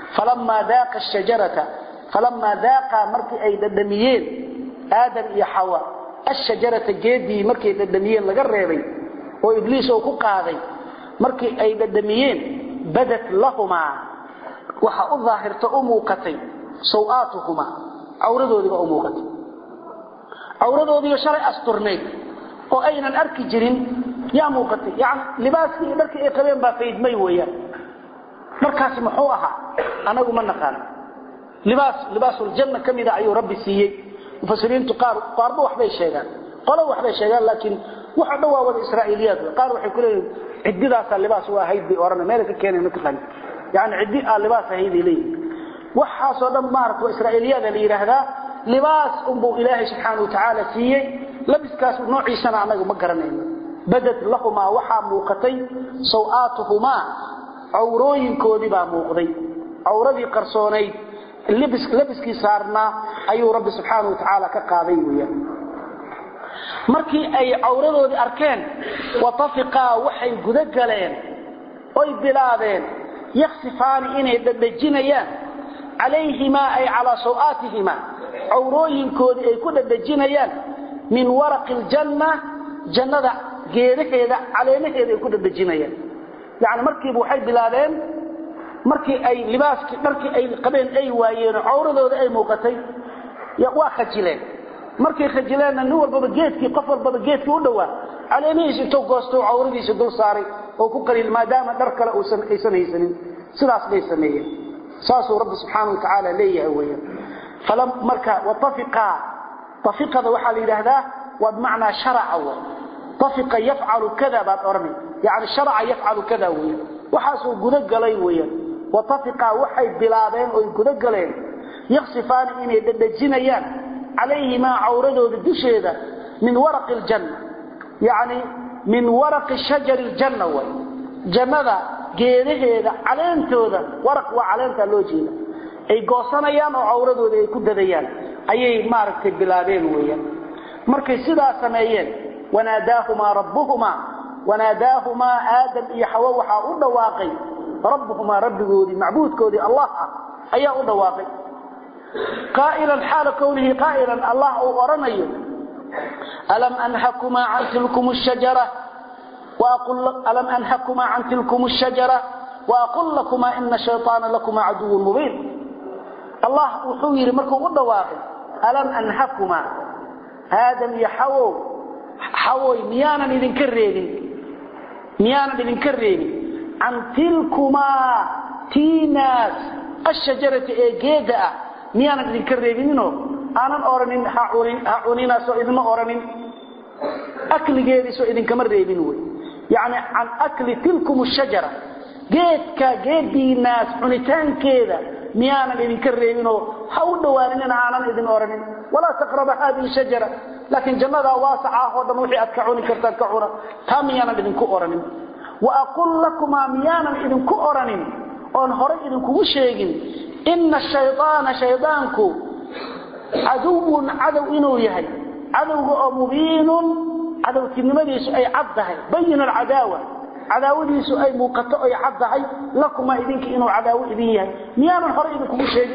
falamma daaqa markii ay dadamiyeen aadam iyo xawa ash-shajarata geedii markii dadamiyeen laga reebay oo ibliis oo ku qaaday markii ay dadamiyeen badat lahuma waxa u dhaahirta u muuqatay sawaatuhuma awradoodiba u muuqatay awradoodiga sharci asturneed oo aynan arki jirin yaa muuqatay yani libaaskii dharkii ay qabeen baa faydmay weeyaan markaas muxuu ahaa anagu ma naqaan libaasul janna kamida ayuu rabbi siiyay mufasiriintu qaarba waxbay sheegaan qolo waxbay sheegaan laakiin waxa dhawaawada israa'iliyaad qaar waxay ku leeyihiin cididaas libaas waa hayd bi orana meel ka keenay ma taqaan yani cidi libaas hayd leeyahay waxa soo dhan maarto israa'iliyaad la yiraahdaa libaas umbu ilaahi subhanahu wa ta'ala siiyay labiskaas noociisana anagu ma garanayno badad lahuma waxa muuqatay sawaatuhuma awrooyinkoodii baa muuqday awradii qarsoonayd labiskii saarna ayuu rabbi subhanahu wa ta'ala ka qaaday weeyaan markii ay awradoodii arkeen watafiqa waxay guda galeen oo bilaadeen yakhsifaan inay dadajinayaan alayhima ay ala sawaatihima awrooyinkoodii ay ku dadajinayaan min waraqil janna jannada geedaheeda caleemaheeda ay ku dadajinayaan yani markii waxay bilaadeen markii ay libaaskii dharkii ay qabeen ay waayeen awradooda ay muuqatay waa khajileen markay khajileen nin walba geedkii qof walba geedkii u dhawaa caleemihiisa intuu goosto awradiisa dul saaray oo ku qariil maadaama dhar kale uusan haysanin sidaas bay sameeyeen saasuu rabbi subhanahu wa ta'ala leeyahay weeyaan falam marka watafiqa tafiqada waxa la yiraahdaa waa macna shar'a wa tafiqa yaf'alu kadha ba'd ormi yani shar'a yaf'alu kadha weeyaan waxa soo guda galay weeyaan watafiqa waxay bilaabeen oo guda galeen yakhsifaan inay dadajinayaan alayhima awradooda dusheeda min waraqil janna yani min waraqi shajaril janna wa jannada geedaheeda caleentooda waraq waa caleenta loo jeeda ay goosanayaan oo awradooda ay ku dadayaan ayay maaragtay bilaabeen weeyaan markay sidaa sameeyeen wanaadaahuma rabbuhuma aadam iyo xawa waxa u dhawaaqay rabbuhuma rabbigoodi macbuudkoodi allah ayaa u dhawaaqay qaa'ilan xaal kawnihi qaa'ilan allah oo oranayo alam anhakuma an tilkum ash-shajara ألم أنهكما عن تلكم الشجرة وأقول لكما إن الشيطان لكما عدو مبين الله وحوير مركو قد واقع ألم أنهكما آدم يحوي ميانا إذن كريني عن تلكما تيناس الشجرة إيجيدة ميانا إذن كرينينو أنا أورنين هعونينا سو إذن أورنين أكل جيدي سو إذن كمر ريبينوي يعني عن أكل تلكم الشجرة جيدي ناس عنتان كذا ميانا إذن كريمينو حول دوانين عانا إذن أورنين ولا تقرب هذه الشجرة لكن جنة واسعة ودموحي أتكعوني كرتكعونا تاميانا إذن كأورنين وأقول لكما ميانا إذن كأورنين وانهري إذن كوشيقين إن الشيطان شيطانكو عدو إنو يهي عدو مبين عدو كنمديس أي عضهي بين العداوة عداوديس أي موقته أي عضهي لكما إذنك إنو عداوة إذنيه ميانا حر إذنكم شيء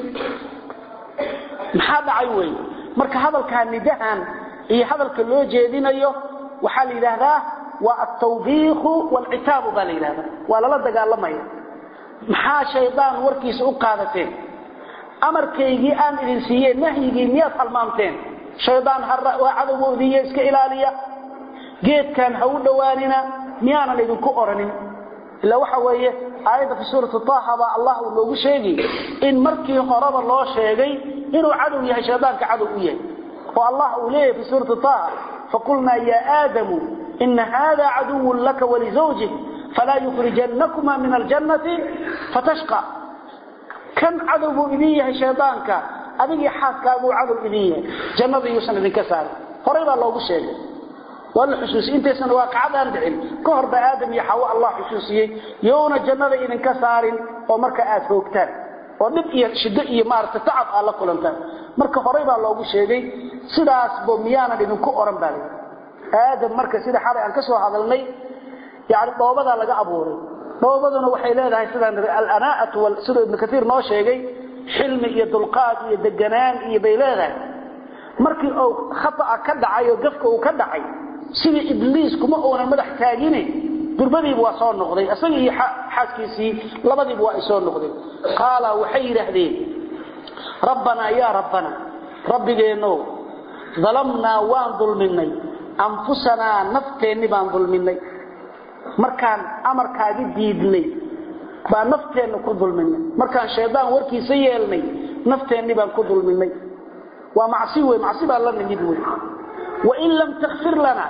محاد عيوي مرك هذا كان ندهان هذا الكلو جيدين أيه وحال إله والتوبيخ والعتاب بالي هذا ولا لا دقال لما محا شيطان وركيس أقادتين أمر كيجي آن إذنسيين نهيجي ميات المامتين شيطان هرأ وعدو مؤذية إسك إلالية جيد كان هود دواننا ميانا لذن كؤرنين إلا وحوية آية في سورة طه الله ولو شيء إن مركي خراب الله شيء إنه عدو يا شيطان كعدو إيه والله أوليه في سورة طه فقلنا يا آدم إن هذا عدو لك ولزوجك فلا يخرجنكما من الجنة فتشقى كم عدو إليه شيطانك أذيك حاسك أبو عدو إليه جنة يوسن ذي كسار قريب الله شيء والحسوس انت سن واقعدان دحين كهرب ادم يا حواء الله حسوسيه يونا جنده ان كسارين او marka aad hoogtaan oo dib iyo shiddo iyo maarta tacab alla kulanta marka horay baa loogu sheegay sidaas boo miyaana idinku oran baa aadam marka sida xalay aan ka soo hadalnay yaani doobada laga abuuray doobaduna waxay leedahay sidaan al-anaa'atu wal sida ibn kathir noo sheegay xilmi iyo dulqaad iyo deganaan iyo bay leedahay markii uu khata ka dhacay oo gafka uu ka dhacay sida ibliis kuma oona madax taagine durbadii waa soo noqday asaga iyo xaaskiisii labadii waa soo noqday qaala waxay yiraahdeen rabbana ya rabbana rabbigeeno zalamna waan dulminay anfusana nafteeni baan dulminay markaan amarkaagi diidnay baa nafteena ku dulminay markaan sheedaan warkiisa yeelnay nafteeni baan ku dulminay waa macsi baa la nimid way wa in lam taghfir lana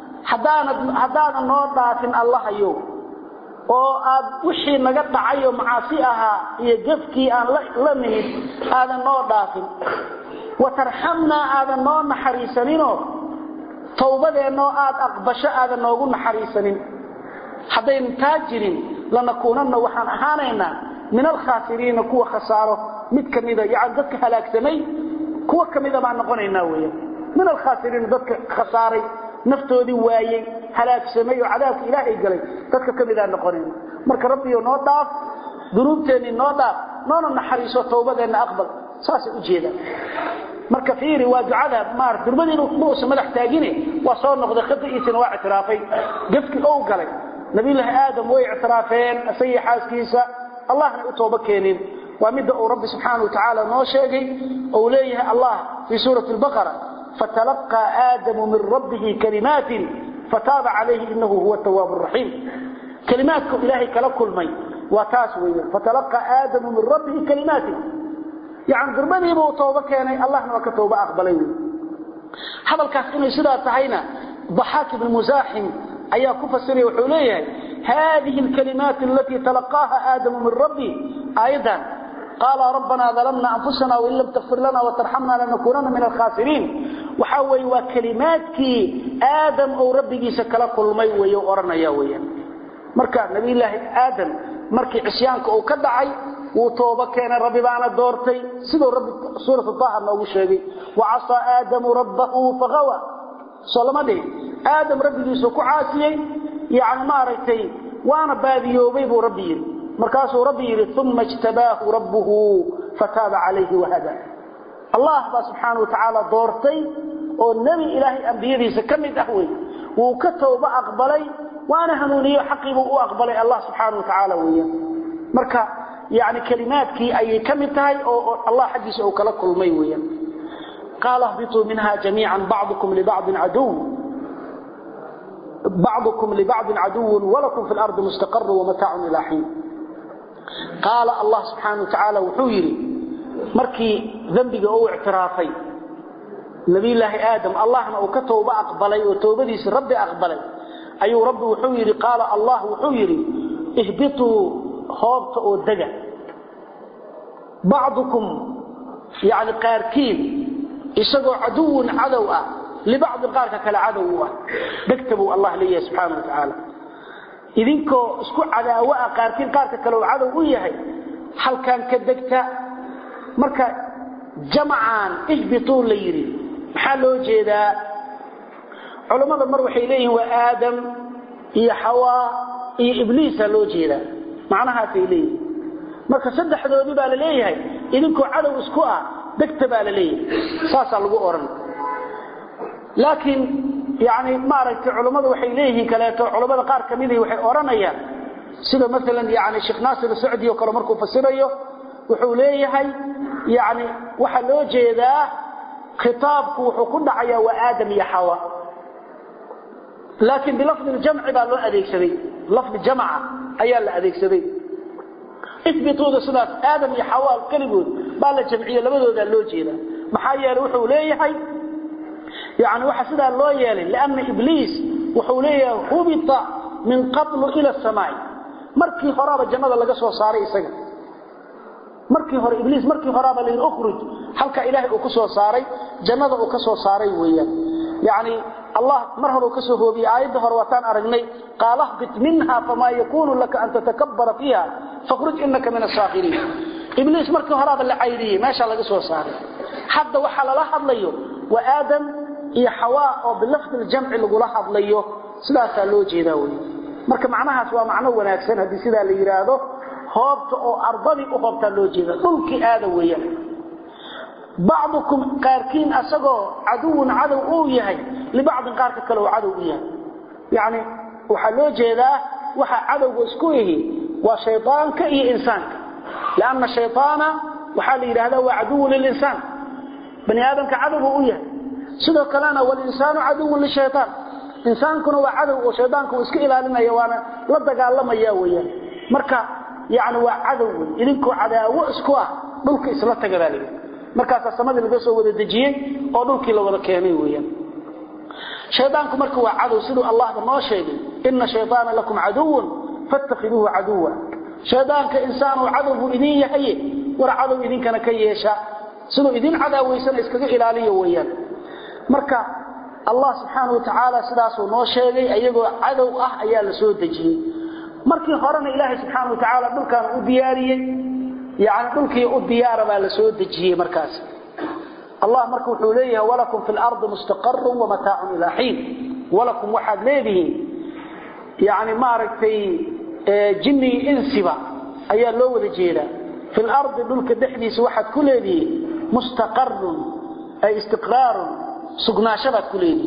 hadana noo dhaafin allah ayo oo aad wixii naga dhacayo macaasi aha iyo gafkii aan la nimid aadan noo dhaafin wa tarhamna aadan noo naxariisanino tawbadeeno aad aqbasho aadan noogu naxariisanin haddayn taajirin lanakunanna waxaan ahaanayna min al-khasiriin kuwa khasaaro mid kamida yaani dadka halaagsamay kuwa kamida baan noqonaynaa weeyaan min al-khasiriin dadka khasaaray naftoodii waayay halaagsamay oo cadaabka ilaahay galay dadka kamida noqonayna marka rabbiyo noo dhaaf dunuubteeni noo dhaaf noona naxariiso tawbadeena aqbal saas u jeeda marka fiiri waa ducada maar durbadiinu muusa madax taagine waa soo noqday khadiisina waa i'tiraafay gafki oo galay nabi ilaahi aadam way i'tiraafeen asay xaaskiisa allahna u tooba keenin ومدى رب سبحانه وتعالى نوشيغي أوليه الله في سورة البقرة فتلقى آدم من ربه كلمات فتاب عليه إنه هو التواب الرحيم كلمات إلهي كلكل مي وتاسوية فتلقى آدم من ربه كلمات يعني درباني بو توبة كيني الله نوك توبة أقبلين هذا الكاسئين يسيرها تحينا ضحاك بن مزاحم أيها كفسري وحوليه هذه الكلمات التي تلقاها آدم من ربه أيضا قال ربنا ظلمنا أنفسنا وإن لم تغفر لنا وترحمنا لنكونن من الخاسرين وحاوي وكلماتك آدم أو ربك سكلا كل مي ويؤرنا ياويا مركا نبي الله آدم مركي عسيانك أو كدعي وطوبة كان ربي بانا دورتي سيدو رب سورة الطاعة نوغو شاقي وعصى آدم ربه فغوى صلما دي آدم ربي سكو عاسيي يعني ما رأيتي وانا باذيوبي بو ربي مركاسو ربي ثم اجتباه ربه فتاب عليه وهدى الله سبحانه وتعالى دورتي والنبي إلهي أنبيذي سكمد أحوي وكتوب أقبلي وأنا هنوني حقيب أقبلي الله سبحانه وتعالى ويا مركا يعني كلماتك أي كمتهي أو الله حديث أو كلكل ميويا قال اهبطوا منها جميعا بعضكم لبعض عدو ولكم في الأرض مستقر ومتاع إلى حين قال الله سبحانه وتعالى وحويري مركي ذنبك أو اعترافي نبي الله آدم الله أو كتوبة أقبلي وتوبديس ربي أقبلي أي ربي وحويري قال الله وحويري اهبطوا هابط ودقع بعضكم يعني قاركين يسقوا عدو عدوة لبعض قارك كالعدوة بكتبوا الله لي سبحانه وتعالى idinkoo isku cadaawa qaarkiin qaarka kale oo cadow u yahay halkan ka degta marka jama'an ihbitu layri maxaa loo jeedaa culimada mar waxay leeyihiin waa aadam iyo hawa iyo ibliis loo jeedaa macnaha ay leeyihiin marka saddexdoodii baa la leeyahay idinkoo cadow isku ah degta baa la leeyahay saas lagu oran laakiin يعني ما رأيت علماء وحي ليه كلاته علماء قار كميدي وحي أورانيا سيدا مثلا يعني الشيخ ناصر السعدي وكلا مركو فسريه وحوليه يعني وحلو جيدا خطابك وحكون دعيا وآدم يا حواء لكن بلفظ الجمع بالله أديك سبي لفظ الجمع أيها الله أديك سبي اثبتوا ذا صلاة آدم يا حواء كلمون بالله جمعية لماذا ذا اللو جيدا محايا وحوليه يعني وحسد الله يالي لأن إبليس وحوليه هبط من قبل إلى السماء مركي خرابة جنة لقى سوى صاري إساق مركي هر إبليس مركي خرابة لين أخرج حلق إلهي أكسوى صاري جنة أكسوى صاري ويا يعني الله مرهر أكسوه بآيات هروتان أرني قال اهبط منها فما يكون لك أن تتكبر فيها فاخرج إنك من الساخرين ibliis markii horaba la cayriyay meesha laga soo saaray hadda waxa la hadlayo wa aadam iyo xawaa oo bilafd al-jam'i lagu la hadlayo sidaas loo jeedaa way marka macnahaas waa macno wanaagsan hadii sida la yiraahdo hoobta oo ardadii u hoobta loo jeedaa dhulkii aada weeyaan بعضكم قاركين أسقوا عدو عدو أويهي لبعض قارك كلو عدو أويهي يعني وحلو جيدا وحا عدو اسكويه وشيطان كأي إنسان لأن الشيطان وحال هذا هو عدو للإنسان بني آدم كعدو أويهي سيدو كلانا والإنسان عدو للشيطان إنسان كنوا عدو وشيطان كنوا اسكي إلى لنا يوانا لدقى لما ياويا مركا يعني هو عدو إذنكو عدو اسكوه ملك إسلاتك ذلك markaas samada laga soo wada dajiyay oo dhulkii la wada keenay weeyaan shaydaanku markuu waa cadow sidoo Allah noo sheegay inna shaytaana lakum aduwwun fattakhiduhu aduwwa shaydaanka insaanu cadow idin yahay war cadow idinkana ka yeesha sidoo idin cadaawaysan iskaga ilaaliyo weeyaan marka Allah subhanahu wa ta'ala sidaas uu noo sheegay ayagoo cadow ah ayaa la soo dajiyay markii horena Ilaahay subhanahu wa ta'ala dhulkan u diyaariyay يعني دلكي الديار ما لسو دجيه مركز الله مركو حوليه ولكم في الأرض مستقر ومتاع إلى حين ولكم واحد ليه يعني ماركتي جني إنسبة أي اللو دجيلة في الأرض دلك دحديس واحد كل ذي مستقر أي استقرار سقناشبت كل ذي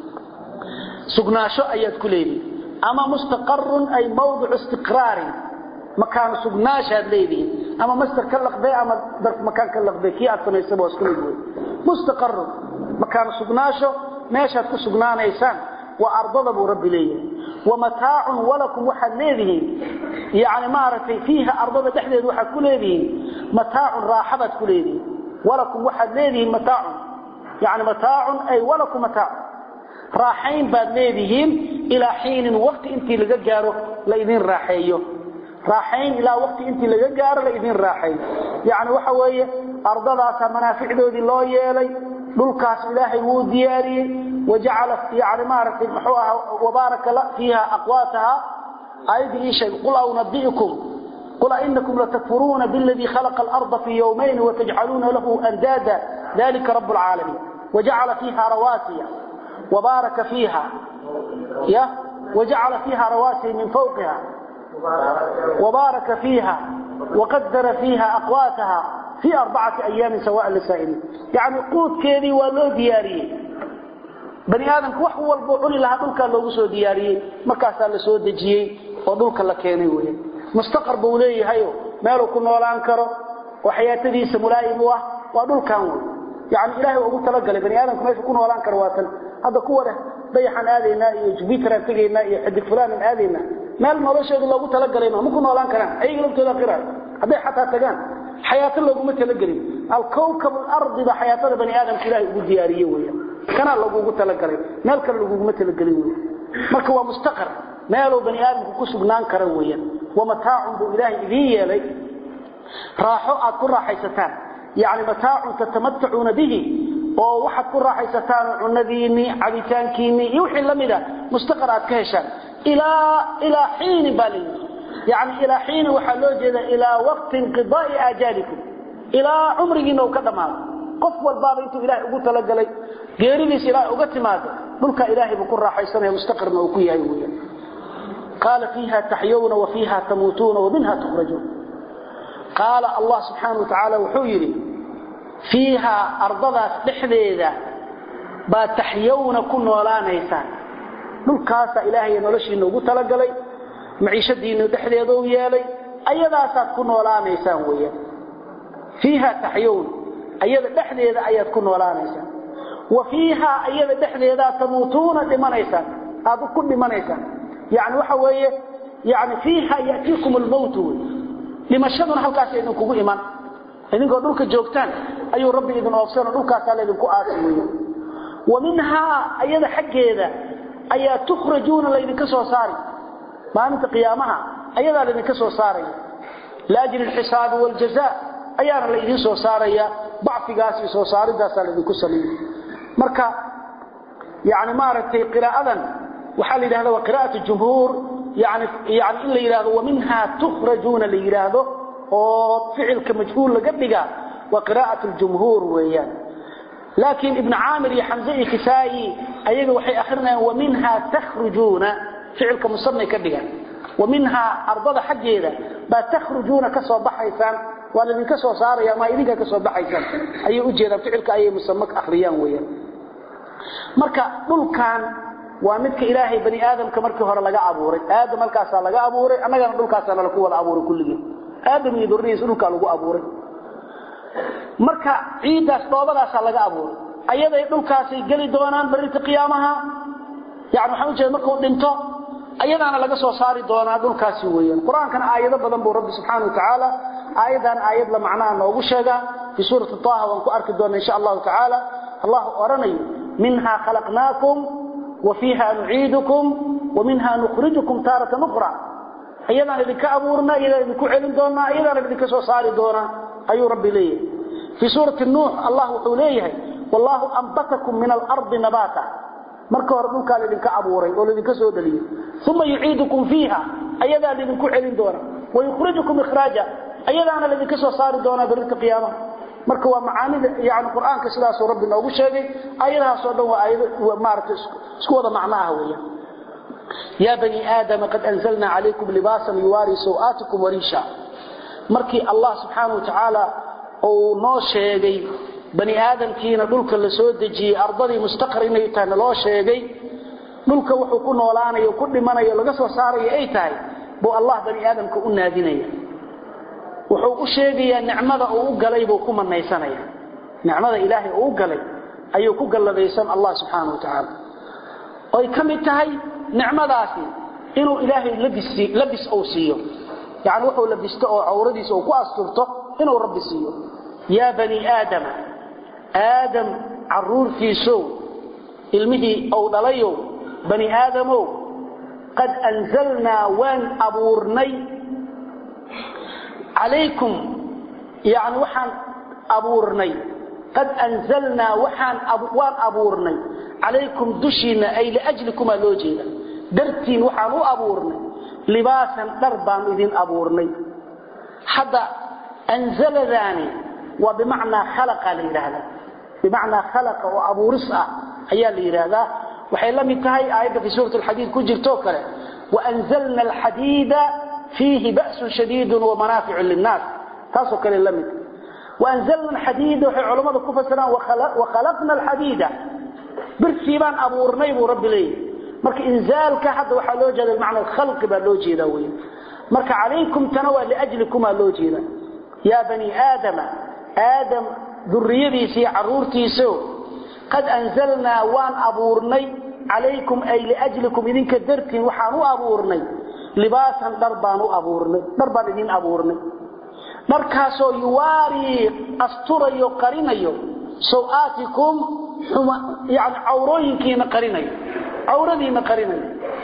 سقناشو أيات كل ذي أما مستقر أي موضع استقرار مكان سقناش هذليه أما مستر كلق بي أما درك مكان كلق بي كي أعطنا يسيبه اسكولي مستقر مكان سقناشه ماشا تكون سقنان إيسان وأرضضبوا ربي ليه ومتاع ولكم وحد ليه يعني مارتي فيها أرضض تحديد وحد كليه متاع راحبت كليه ولكم وحد ليه متاع يعني متاع أي ولكم متاع راحين بعد ليهم إلى حين وقت انتي لقجاره لإذن راحيه راحين إلى وقت انت لغا غار لإذن راحين يعني waxa weeye ardadaas manaaficdoodi loo yeelay dhulkaas ilaahay wuu diyaariyay waja'ala yani maartay maxuuha wabaraka la fiha aqwataha aydi shay qul aw nabiyukum qul innakum la takfuruna billadhi khalaqa al-ardha fi yawmayn wa taj'aluna lahu andada dhalika rabbul alamin waja'ala fiha rawasiya wabaraka fiha ya waja'ala fiha rawasiya min fawqiha وبارك فيها وقدر فيها أقواتها في 4 أيام سواء للسائلين يعني قوت كيدي ولو دياري بني آدم وحو والبوحون لها دولك اللو سو دياري مكاسا لسو دجيي ودولك الله كيني ويه مستقر بوليه هايو مالو كنو لان كرو وحياة دي سملائموه ودولك هايو يعني إلهي وقلت تلقى بني آدم كميش كنو لان كرواتل هذا قوة ضيحا آذينا جبيترا تقينا يحدك فلان آذينا مال nolosheedu loogu tala galay ma ku noolaan karaan ay galabtooda qiraa haday xataa tagaan xayaato loogu ma tala galin al kawkab al ardi ba xayaatada bani aadam ilaahay ugu diyaariyay weeyaan kana loogu tala galay meel kale loogu ma tala galin weeyaan marka waa mustaqar meel bani aadam ku sugnaan kara weeyaan wa mataa'un bu ilaahay idin yeelay raaxo aad ku raaxaysataan yani mataa'un tatamatta'una bihi oo waxaad ku raaxaysataan cunadiini cabitaankiini iyo wixii lamida mustaqaraad ka heshaan إلى حين بالي يعني إلى حين وحلو جدا إلى وقت انقضاء آجالكم إلى عمرك إنه كدمات قف والباب أنتم إلهي أقول لك لي غيريس إلهي أقول ماذا بلك إلهي بكل راح يسنى مستقر موكوية أيوية قال فيها تحيون وفيها تموتون ومنها تخرجون قال الله سبحانه وتعالى وحيري فيها أرضها لحذيذة با تحيون كن ولا نيسان dhulkaasa ilaahay noloshiina ugu tala galay maciishadiina dhaxdeeda u yeelay ayadaasaad ku noolaanaysaan weeyaan fiiha tahyun ayada dhaxdeeda ayaad ku noolaanaysaan wa fiiha ayada dhaxdeeda tamuutuna dhimanaysaan aad ku dhimanaysaan yani waxa weeye yani fiiha yatiikum al-maut limashaduna halkaas idin kugu iman idinkoo dhulka joogtaan ayuu rabbi idin oofsan dhulkaas la idin ku aasiyo wa minha ayada xageeda ayaa tukhrajuuna la idin ka soo saari maalinta qiyaamaha ayada la idin ka soo saaraya laajil alxisaab wal jazaa ayaana la idin soo saaraya bacfigaas iyo soo saaridaas la idin ku saliyo marka yaani maartay qiraadan waxa la yiraahdaa waa qiraa'atu jumhuur yaani in la yiraahdo wa minha tukhrajuuna la yiraahdo oo ficilka majhuul laga dhiga wa qiraa'atu al-jumhur weeyaan laakiin ibn aamir iyo hamza iyo kisaa'i ayaga waxay akhrinayaan wa minha takhrujuna ficilka musanna ka dhigan wa minha ardada xageeda ba takhrujuna ka soo baxaysan wala idinka soo saaraya ma idinka ka soo baxaysan ayay u jeedaan ficilka ayay musammak akhriyaan weeyaan marka dhulkan waa midka ilaahay bani aadamka markii hore laga abuuray aadam halkaas laga abuuray annagana dhulkaas la ku wada abuuray kulligii aadam iyo durriis dhulka lagu abuuray marka ciidaas doobadaas laga abuuray ayaday dhulkaas ay gali doonaan barinta qiyaamaha yaani waxa uu jeedaa markuu dhinto ayadana laga soo saari doonaa dhulkaas weeyaan quraankana aayado badan buu rabbi subhanahu wa ta'ala aayadan aayad la macnaa noogu sheega fi suurati taaha waan ku arki doonaa insha Allah ta'ala Allah oranayo minha khalaqnaakum وفيها نعيدكم ومنها نخرجكم تارة أخرى أيضا لذلك أبورنا إذا لذلك علم دونا أيضا لذلك سوصاري دونا أي ربي ليه في سورة النوح الله حوليه والله أنبتكم من الأرض نباتا مركوا ربك لذلك أبوري ولذلك سودليه ثم يعيدكم فيها أيضا لذلك علم دونا ويخرجكم إخراجا أيضا لذلك سوصاري دونا بريت قيامة marka waa macaanida yaani quraanka sidaas oo rabbi noogu sheegay ayadaas oo dhan waa ayado maartay isku wada macnaaha weeyaan ya bani aadam qad anzalna alaykum libasan yuwari sawatikum wa risha markii Allah subhanahu wa ta'ala oo noo sheegay bani aadamkiina dhulka la soo dajiyay ardadii mustaqar inay tahay loo sheegay dhulka wuxuu ku noolaanayo ku dhimanayo laga soo saarayo ay tahay buu Allah bani aadamka u naadinaya wuxuu u sheegayaa nicmada uu galay buu ku manaysanaya nicmada ilaahay uu galay ayuu ku galladaysan Allah subhanahu wa ta'ala oo kamid tahay nicmadaasi inuu ilaahay labis oo siiyo yaani wuxuu labisto oo awradiisa oo ku asturto inuu rabbi siiyo ya bani aadam arruurtiisu ilmihi oo dhalayo bani aadamo qad anzalna wan abuurnay عليكم يعني وحان أبورني قد أنزلنا وحان أبورني عليكم دشينا أي لأجلكم اللوجينا درتين وحان أبورني لباسا دربان إذن أبورني حتى أنزل ذاني وبمعنى خلق لهذا بمعنى خلق وأبورسأ هي لهذا وحين لم ينتهي آية في سورة الحديد كجر توكله وأنزلنا الحديد فيه بأس شديد ومنافع للناس تاسو كلي لمد وأنزلنا الحديد وحي علماء كفسنا وخلقنا الحديد برسيبان أبورني رب لي مرك إنزالك حد وحلوجه المعنى الخلق باللوجي ذوي مرك عليكم تنوى لأجلكم اللوجي يا بني آدم ذريتي سي عرورتي سو قد أنزلنا وان أبورني عليكم أي لأجلكم إذن كدرتين وحانو أبورني لباسا دربان إذن أبورني مركاسو يواري أستريو قرينيو سوآتكم يعني عوروينكين قرينيو عوردين قرينيو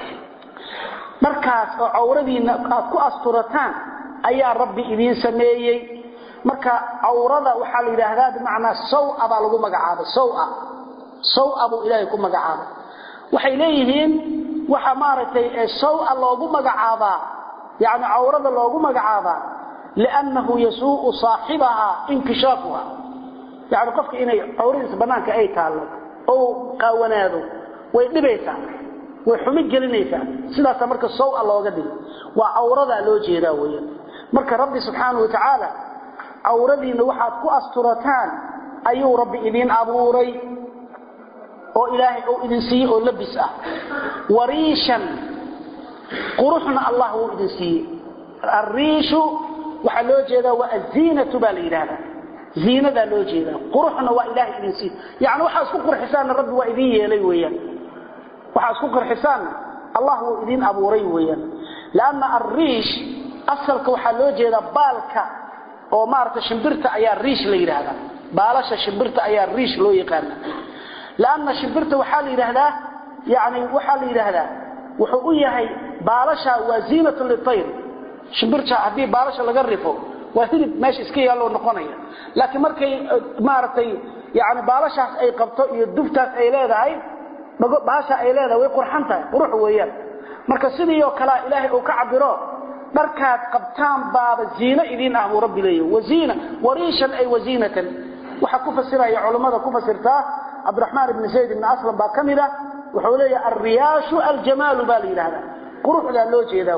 مركاس عوردين كو أسترتان أيا ربي إذن سميي مركا عوردا وحال إلهذا بمعنى سوء بالغو مقعابا سوء أبو إلهيكم مقعابا وحيليهين وحمارتي سوء لوغو مغعابا يعني عورده لوغو مغعابا لانه يسوء صاحبها انكشافها يعني قفك اني عوريس بنانك اي تاalo او qaawanaado way dhibaysaa way xumid gelinaysaa sidaas marka saw'a looga dhigo waa awrada loo jeedaa weeyaan marka rabbi subhanahu wa ta'ala awradiina waxaad ku asturataan ayuu rabbi idin abuuray oo ilaahay oo idin siiyay oo labis ah wariishan quruxna allah oo idin siiyay الريش waxa loo jeedaa waa azinatu baa la yiraahdaa ziinada loo jeedaa quruxna waa ilaahay idin siiyay yaani waxa isku qurxisaan rabbi waa idin yeelay weeyaan waxa isku qurxisaan allah oo idin abuuray weeyaan laana الريش asalka waxa loo jeedaa baalka oo maarta shimbirta ayaa riish la yiraahdaa baalasha shimbirta ayaa riish loo yaqaan لأن شبرته وحال يرهده يعني وحال يرهده وحو يحي بالاشا وزينة للطير شبرته hadii baalasha laga rifo waa hilib meesh iska yaalo noqonaya laakiin markay maartay yani baalashaas ay qabto iyo duftaas ay leedahay baasha ay leedahay way qurxan tahay qurux weeyaan marka sidii oo kala ilaahay uu ka cabiro dharkaad qabtaan baaba ziina idin ah rabbi leeyahay wazina warishan ay wazinatan waxa ku fasiraya culimada ku fasirtaa Abdurrahman ibn Zayd ibn Aslam ba kamida wuxuu leeyahay ar-riyashu al-jamal bal ilaaha quruxda loo jeedaa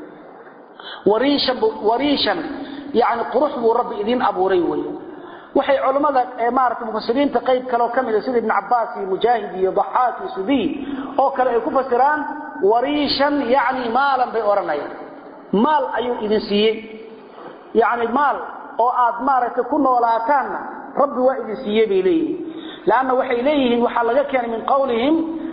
warishan yani quruxdu rabbi idin abuuray weeyo waxay culimada maarta mufassiriinta qayb kale oo kamida sida ibn Abbas iyo Mujahid iyo Dhahhak iyo Sudi oo kale ay ku fasiraan warishan yani maalan bay oranayaan maal ayuu idin siiyay yani maal oo aad maarta ku noolaataan rabbi waa idin siiyay bay leeyihiin laana waxay leeyihiin waxa laga keenay min qawlihim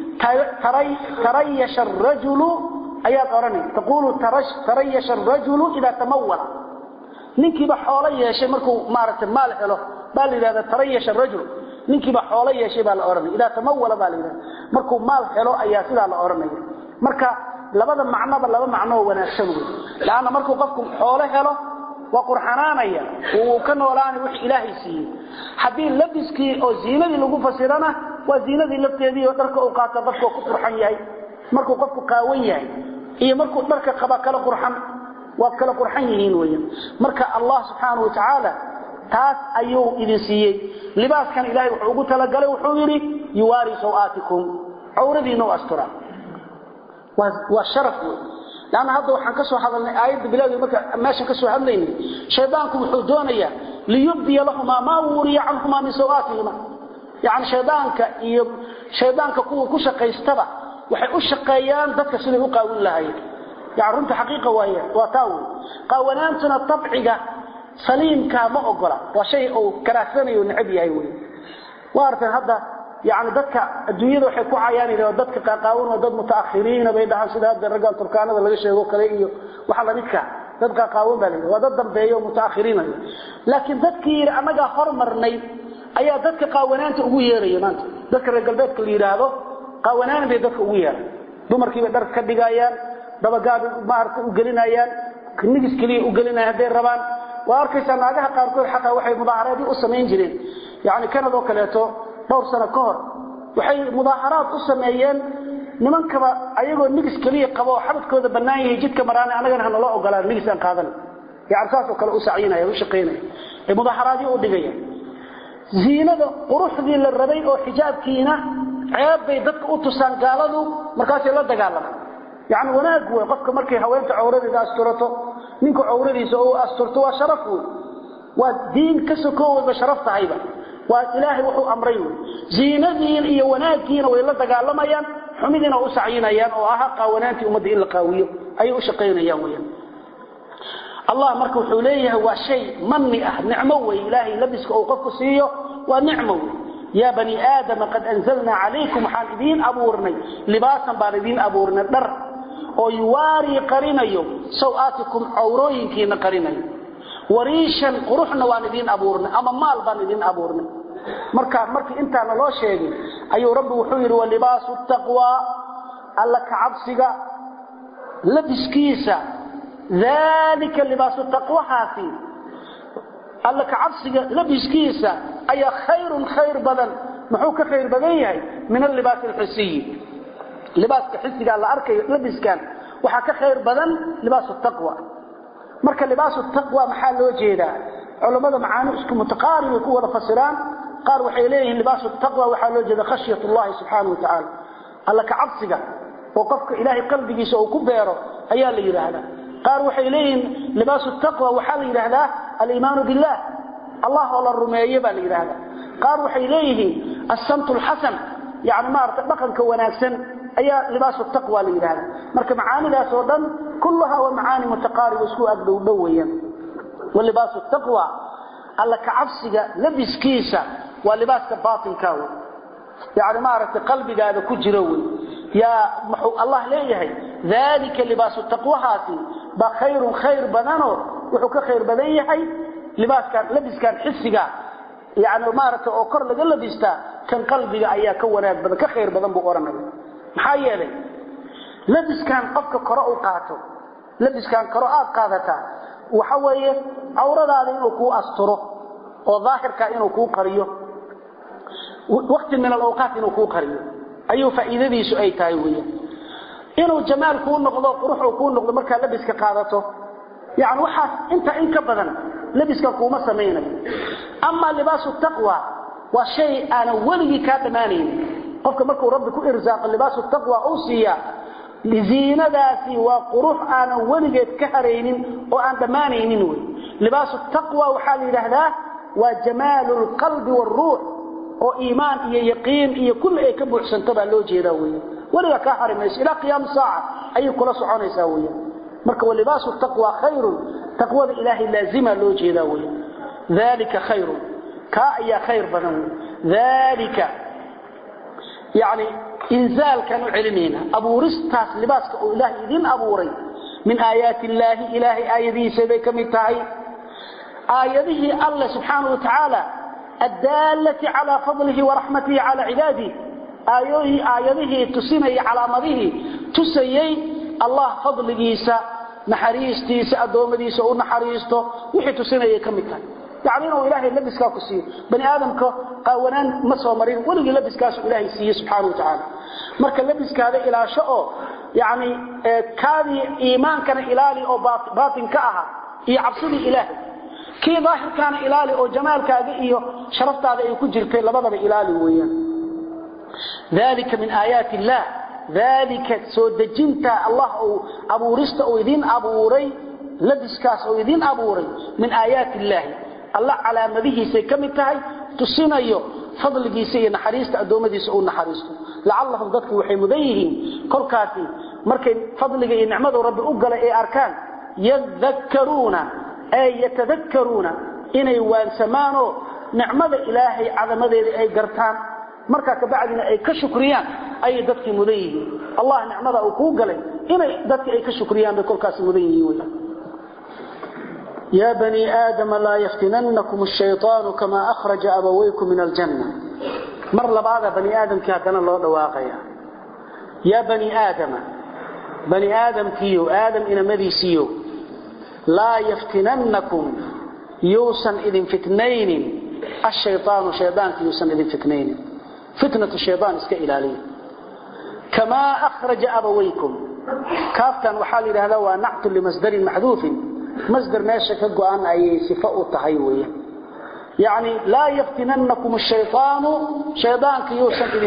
tarayash ar-rajulu ayat orani taqulu tarayash ar-rajulu idha tamawwala ninkiiba xoolo yeeshay markuu maarta maal helo baa la yiraahdaa tarayash ar-rajul ninkiiba xoolo yeeshay baa la oranay idha tamawwala baa la yiraahdaa markuu maal helo ayaa sida la oranay marka labada macnaba laba macno wanaagsan weey laana markuu qofku xoolo helo waa qurxanaanaya oo ka noolaani wix ilaahay siiyay hadii labiskii oo ziinadii lagu fasirana waa ziinadii lafteedii oo dharka uu qaato qofku ku qurxan yahay markuu qofku qaawan yahay iyo markuu dharka qaba kala qurxan waa kala qurxan yihiin weeyaan marka Allah subhanahu wa ta'ala taas ayuu idin siiyay libaaskan ilaahay wuxuu ugu tala galay wuxuu yiri yuwari sawaatikum awradiina astura waa sharaf لأن هذا وحن كسو هذا الآيات بلاد ماشي كسو هذلين شيطانكم حدونيا ليبدي لهما ما وري عنهما من سوآتهما يعني شيطانك كشقيستبع وحي أشقيان ذاتك سنه قاول لهاي يعني رنت حقيقة وهي وتاول قاولانتنا الطبعية سليم كما أقرأ وشيء كراساني ونعبي أيوه وارثا هذا يعني dadka adduunyada waxay ku cayaanayeen dadka qaaqaawan oo dad mutaakhirin bay dhahan sida ragaal turkaanada laga sheego kale iyo waxa la midka dad qaaqaawan baa leeyahay dad dambeeyo mutaakhirin laakiin dadkii anaga hormarnay ayaa dadka qaawanaanta ugu yeeray maanta dadka reer galbeedka la yiraahdo qaawanaan bay dadka ugu yeeray dumarkiiba dhar ka dhigayaan dabagaad maarta u gelinayaan nigis kaliya u gelinayaan haday rabaan waa arkaysan naagaha qaarkood xataa waxay mudaaharaad u sameeyeen jireen yani kanado kaleeto dhowr sano ka hor waxay mudaaharaad u sameeyeen nimankaba ayagoo nigis kaliya qabo xabadkooda banaan yahay jidka maraan anagana hanala ogolaan nigis aan qaadan yaar saas oo kale u saciinaya u shaqeynaya ee mudaaharaadii u dhigaya ziinada quruxdii la rabay oo xijaabkiina ceeb bay dadka u tusaan gaaladu markaas la dagaalamay yani wanaag way qofka markay haweenta cawradeeda asturato ninku cawradiisa oo asturto waa sharaf waa diin ka sokooba sharaf tahayba waa ilaahay wuxuu amray ziinadiin iyo wanaagiina way la dagaalamayaan xumidina u saciinayaan oo aha qaawanaantii umada in la qaawiyo ay u shaqeynayaan weeyaan Allah marka wuxuu leeyahay waa shay manni ah nicmo way ilaahay labiska oo qofku siiyo waa nicmo ya bani aadam qad anzalna alaykum halidin aburni libasan baridin aburna dar oo yuwari qarinayo sawaatikum awrooyinkiina qarinayo warishan quruxna waan idin abuurnay ama maal baan idin abuurnay markii inta loo sheegay ayuu rabbi wuxuu yiri wa libaasu taqwa alla ka cabsiga labiskiisa ذلك لباس التقوى حاسي alla ka cabsiga labiskiisa ayaa khayr badan muxuu ka khayr badan yahay min al-libas al-hissi libaaska hissiga la arkay labiskan waxa ka khayr badan libas at-taqwa marka libas at-taqwa maxaa loo jeedaa culimada macaani isku mutaqaarib ku wada fasiraan qaar waxay leeyihiin libas at-taqwa waxa loo jeedaa khashiyatullah subhanahu wa ta'ala alla ka cabsiga oo qofka ilaahay qalbigiisa uu ku beero ayaa la yiraahdaa qaar waxay leeyihiin libas at-taqwa waxa la yiraahdaa al-iimaan billah Allah wala rumeeye baa la yiraahdaa qaar waxay leeyihiin as-samt al-hasan yaani maarta dhaqanka wanaagsan ayaa libas at-taqwa la yiraahdaa marka macaanidaas oo dhan kullaha waa macaani mutaqaarib isku agdhow dhawayaan wal libas at-taqwa alla ka cabsiga labiskiisa waa libaaska baatinka yaani maarta qalbigaada ku jira way يا محو الله ليه ذلك لباس التقوى هاتي خير بدنه وحو خير بدن يحي لبس كان حسيغا يعني مارته او كور لغا لبستا كان قلبيغا ايا كوناag badan ka khayr badan buu oranay maxaa yeelay labis kan qofka qoro u qaato labis kan qoro aad qaadata waxa weeye awradaada inuu ku asturo oo zaahirka inuu ku qariyo waqti min al-awqat inuu ku qariyo ayu faa'iidadiisu ay tahay weeyaan inuu jamaal ku noqdo quruxu ku noqdo marka labiska qaadato يعني وحاس انت بدن لبسك كوما سمينay اما لباس التقوى وشيء انا ولي كادمانين qofka markuu rabbi ku irsaaq libaas التقوى oo siiya lizinadaasi waa qurux aan waligeed ka hareynin oo aan dhamaanaynin way libaas التقوى waxa la yiraahdaa waa jamaalul qalbi wal ruux oo iimaan iyo yaqiin iyo kulli ay ka buuxsanto baa loo jeedaa way waliga ka harimayso ila qiyaam saaca ay kula soconaysaa way marka libaas التقوى خير تقوى الهي لازمه loo jeedaa way ذلك خير ka ya خير badan ذلك يعني إنزال كانوا علمينا أبو رستاس لباسك إله إذن أبوري من آيات الله إلهي آيذي سبيك متاعي آيذه الله سبحانه وتعالى الدالة على فضله ورحمته على عباده آيذه تسيني على مضيه تسيي الله فضل جيسا نحريستيسا أدوم ديسا ونحريسته وحي تسيني كمتاعي يعني انه الهي لبسكا كسي بني ادم قاونان ما سو مرين ولي لبسكاس الهي سي سبحانه وتعالى marka labiskaada ilaasho oo yaani kaadi iimaan kana ilaali oo baatin ka aha iyo cabsida ilaahay kii daahir kana ilaali oo jamaalkaaga iyo sharaftaada ay ku jirtay labadaba ilaali weeyaan dalika min ayati allah dalika soo dejinta allah oo abuurista oo idin abuuray labiskaas oo idin abuuray min ayati allah الله على مديه كمتاي تصينيو فضلgiisa iyo naxariista adoomadiisa oo naxariisto la'allahum dadku waxay mudayihiin kolkaasi markay fadliga iyo nicmada rabbi u galay ay arkaan yadhakkaruna ay yatadhakkaruna inay waansamaano nicmada ilaahay cadamadeeda ay gartaan marka ka bacdina ay ka shukriyaan ay dadku mudayihiin allah nicmada uu ku galay inay dadku ay ka shukriyaan bay kolkaasi mudayihiin يا بني آدم لا يفتننكم الشيطان كما أخرج أبويكم من الجنة مر لبعض بني آدم كان الله دواقيا يا بني آدم كيو آدم إن مذي سيو لا يفتننكم يوسن إذن فتنين الشيطان شيطان يوسن إذن فتنين فتنة الشيطان اسك إلالي كما أخرج أبويكم كافتا وحالي هذا ونعت لمصدر محذوف مصدر ماشي كغوان اي صفه تحي ويه يعني لا يفتننكم الشيطان شيطانك يوسن اذن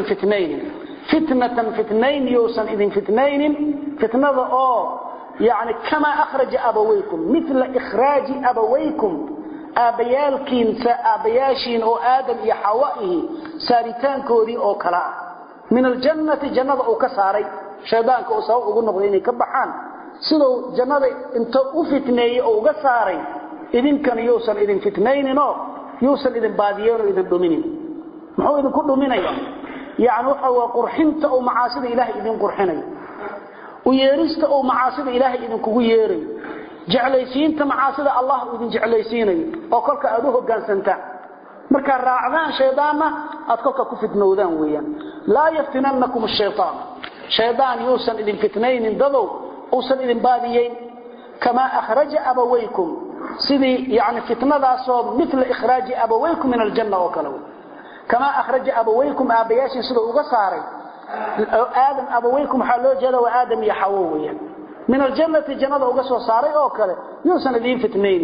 فتنين يوسن اذن فتنه او يعني كما اخرج ابويكم مثل اخراج ابويكم ابيالكين ابياشين او ادم يا حوائه ساريتان كودي او كلا من الجنه جنه او كساري شيطانك او سو ugu noqday inay ka baxaan sidoo jannada inta u fitneeyay oo uga saaray idinkan yoosan idin fitneeyno yoosan idin baadiyeen oo idin dhuminin muxuu idin ku dhuminaya yaani waxa waa qurxinta oo macaasida ilaahay idin qurxinay u yeerista oo macaasida ilaahay idin kugu yeeray jeclaysiinta macaasida allah idin jeclaysiinay oo kolka aad u hogaansanta marka raacdaan shaydaanna aad kolka ku fitnoodaan weeyaan la yaftinannakum ash-shaytaan shaydaan yoosan idin fitneynin dadow أوصل إذن باديين كما أخرج أبويكم سيدي يعني فتنة صوب مثل إخراج أبويكم من الجنة وكلوا كما أخرج أبويكم أبياشي سيدي أغساري آدم أبويكم حلو جدا وآدم يحوويا من الجنة جنة أغسوا صاري وكلوا يوصل إذن فتنين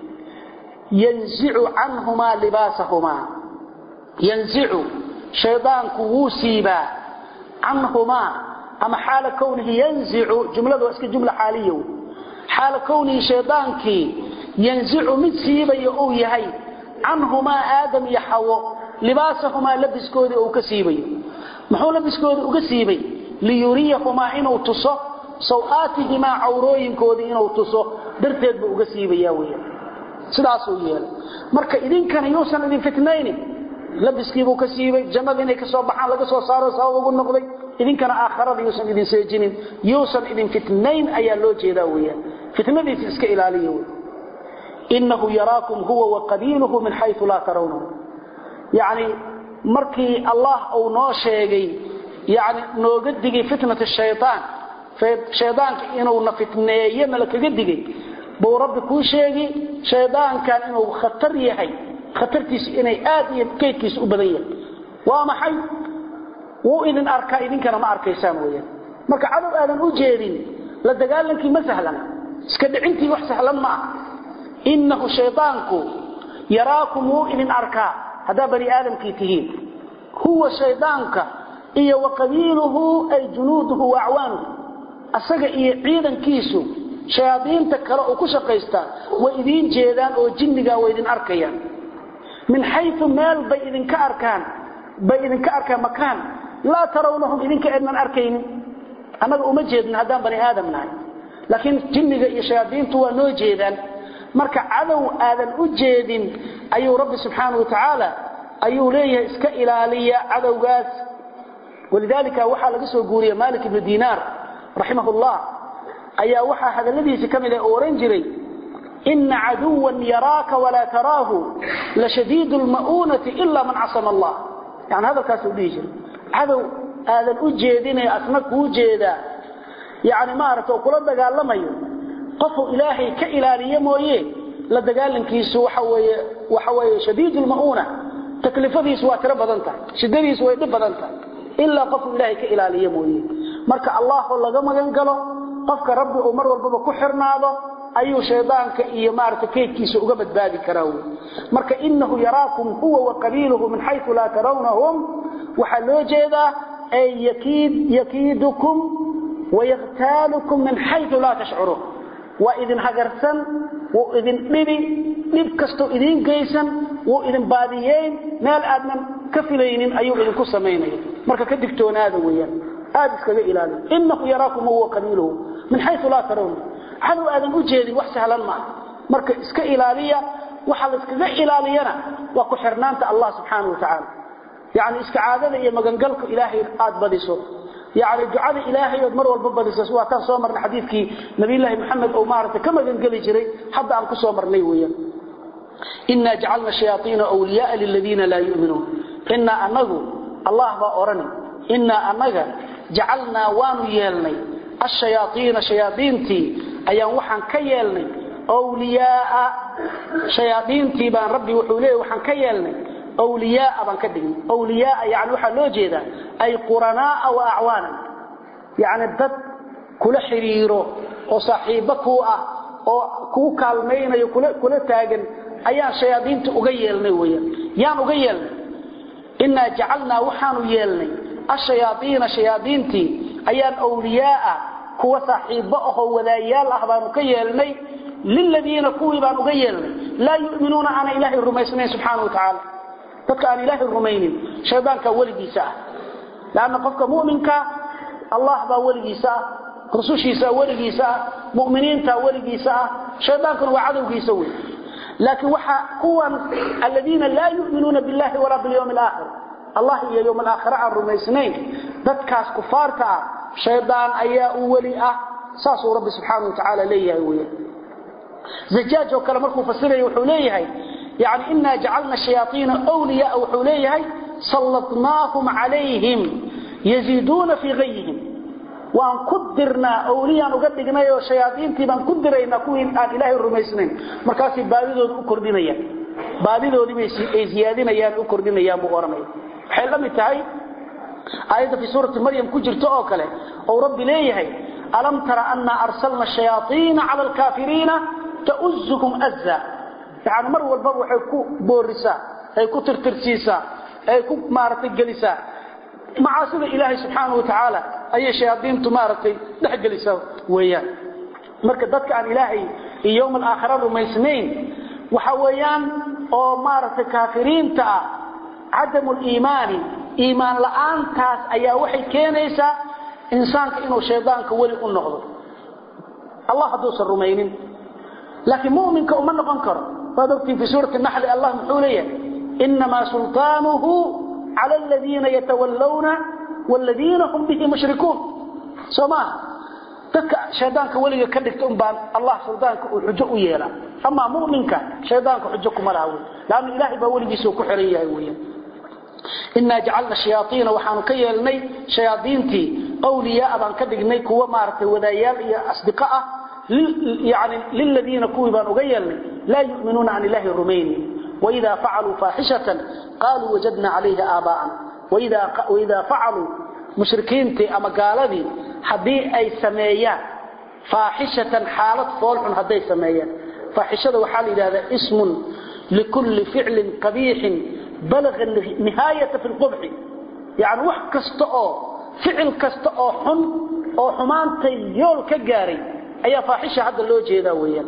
ينزع عنهما لباسهما ينزع شيطان كوسيبا عنهما أما حال كونه ينزع جملة واسك جملة حالية حال كونه شيطانك ينزع متسيبا يؤوي هاي عنهما آدم يحوى لباسهما لبسكودي أو كسيبي محو لبسكودي أو كسيبي ليريهما إنو تصو سوآتهما عوروين كودي إنو تصو درتاد بأو كسيبي ياوي سداسو يال مركا إذن كان يوصل إذن فتنين لبسكيبو كسيبي جنة إني كسو بحان لكسو صارو ساوغو النقضي إذن كان آخرة يوسن إذن سيجنين يوسن إذن فتنين أيا لو جيداوية فتنة دي تسك إلالية إنه يراكم هو وقبيله من حيث لا ترونه يعني مركي الله أو نوشيغي يعني نوغدقي فتنة الشيطان فالشيطان إنه نفتنية ملك قدقي بو رب كوشيغي شيطان كان إنه خطر يحي خطرتيس إنه آدية كيكيس أبدية وما حي وإذن أركا إذن كان ما أركيسان ويا marka cadow aadan u jeedin la dagaalankii ma sahlan iska dhicintii wax sahlan ma innahu shaytaanku yaraakum in arka hada bani aadamkii tihiin huwa shaytaanka iyo waqabiluhu ay junuuduhu wa a'waanuhu asaga iyo ciidankiisu shayaadiinta kale oo ku shaqeysta way idin jeedaan oo jinniga way idin arkayaan min haythu mal bay idinka arkaan makaan la tarawnahum idinka idin arkaynin anaga uma jeedin hadaan bani aadam nahay laakiin jinniga iyo shayaadiintu waa noo jeedaan marka cadow aadan u jeedin ayuu rabbi subhanahu wa ta'ala ayuu leeyahay iska ilaaliya cadowgaas walidalika waxa laga soo guuriyay Malik ibn Dinar rahimahullah ayaa waxa hadaladiisa kamid ah oran jiray inna aduwan yaraka wala tarahu la shadidul maunati illa man asama Allah yani hadalkaas uu dhigi jiray cadow aadan u jeedin asna ku jeeda yani ma aragto kula dagaalamayo qofu ilaahi ka ilaaliyo mooyee la dagaalankiisu waxa weeye shadidul mauna taklifadiisu waa tira badan tahay shidadiisu way dhib badan tahay illa qofu ilaahi ka ilaaliyo mooyee marka Allah laga magan galo qofka rabbi oo mar walba ku xirnaado ayuu shaydaanka iyo maarta keedkiisa uga badbaadi karaa marka innahu yaraakum huwa wa qabiluhu min haythu la tarawnahum waxa loo jeedaa ay yakiidukum wa yaqtalukum min haythu la tash'urun wa idin hagarsan wa idin dhib kasto idin geysan wa idin baadiyeen meel aadnan ka filaynin ayuu idin ku sameeyay marka ka digtoonaada weeyaan aad iskaga ilaali innahu yaraakum huwa qabiluhu min haythu la tarawun hadu aadan u jeedin wax sahlan ma marka iska ilaaliya waxa la iskaga ilaaliyana waa ku xirnaanta Allah subhanahu wa ta'ala yaani iska caadada iyo magangalku ilaahay aad badiso يعني دعاء إلهي ومر والبابا سواء صومر حديثك نبي الله محمد أو مارته كما قال جري حتى أنك صومر ليويا إنا جعلنا الشياطين أولياء للذين لا يؤمنون إنا أنه الله بأورني إنا أنه جعلنا وانو يالني الشياطين شياطينتي أيام وحن كيالني أولياء شياطينتي بان ربي وحوليه وحن كيالني أولياء بان كدغين أولياء يعني waxa loo jeeda ay quranaa wa a'waana yani dad kula xiriiro oo saaxiibo ku ah oo ku kaalmeynayo kula taagan ayaa shayaadiinta uga yeelnay weeyaan yaan uga yeelnay inna ja'alna waxaanu yeelnay ash-shayaatiina shayaadiinti ayaan awliyaa kuwa saaxiibo oo wadayaal ah baan ka yeelnay lilladina kuwi baan uga yeelnay la yu'minuuna ana ilaahi rumaysnay subhanahu wa ta'ala dadka aan ilaahi rumaynin shaydaanka waligiisa laana qofka muuminka Allah baa waligiisa rusushiisa waligiisa muuminiinta waligiisa shaydaanku waa cadowgiisa weey laakiin waxa kuwan alladina la yu'minuuna billahi wa rabbil yawmil aakhir Allah iyo yawmil aakhir aan rumaysnayn dadkaas kufaarta shaydaan ayaa u wali saasuu rabbi subhanahu wa ta'ala leeyahay weey زجاج وكلام markuu fasirayo wuxuu leeyahay يعني إنا جعلنا الشياطين أولياء وحوليها سلطناهم عليهم يزيدون في غيهم وأن قدرنا أولياء نقدقنا والشياطين تبان قدرنا كوين آل إله الرميسنين مركاسي بابيدون أكردنا بابيدون زيادين يان أكردنا يان بغرمي حيث لم يتعي آية في سورة مريم كجر تأوكله أو رب ليهي ألم ترى أن أرسلنا الشياطين على الكافرين تأزهم أزا يعني مر والباب waxay ku boorisa ay ku tirtirsiisa ay ku maaratay galisa macaasida ilaahay subhanahu wa ta'ala ay shayaadiintu maaratay dhaxgalisa weeyaan marka dadka aan ilaahay iyo yawmal aakhir rumaysnayn waxa weeyaan oo maaratay kaafiriinta cadamul iimaan la'aantaas ayaa waxay keenaysaa insaanka inuu shaydaanka wali u noqdo Allah haduu rumaynin laakiin muuminka uma noqon karo فذكر في سورة النحل الله محوليا إنما سلطانه على الذين يتولون والذين هم به مشركون سماه شيطانك ولي كدكت أمبان الله سلطانك حجة يلا أما مؤمنك شيطانك حجكم الأول لأن إلهي بولي بيسوك حرية ويا إنا جعلنا الشياطين وحانكي لني شياطينتي أولياء بان كدقني كوا مارت وذيال أصدقاء يعني للذين كوبان أغيرني لا يؤمنون عن الله الرميني وإذا فعلوا فاحشة قالوا وجدنا عليها آباءنا وإذا فعلوا مشركين أما قالوا حدي أي سميان faaxishatan xaalad foolxun hadday sameeyaan faaxishada waxaa la yidhahdaa ismun likulli ficlin qabiixin balaga nihaayata fi lqubxi yani wax kasta oo ficil kasta oo xun oo xumaantay yool ka gaaray ayaa faaxisha hadda loo jeedaa weeyaan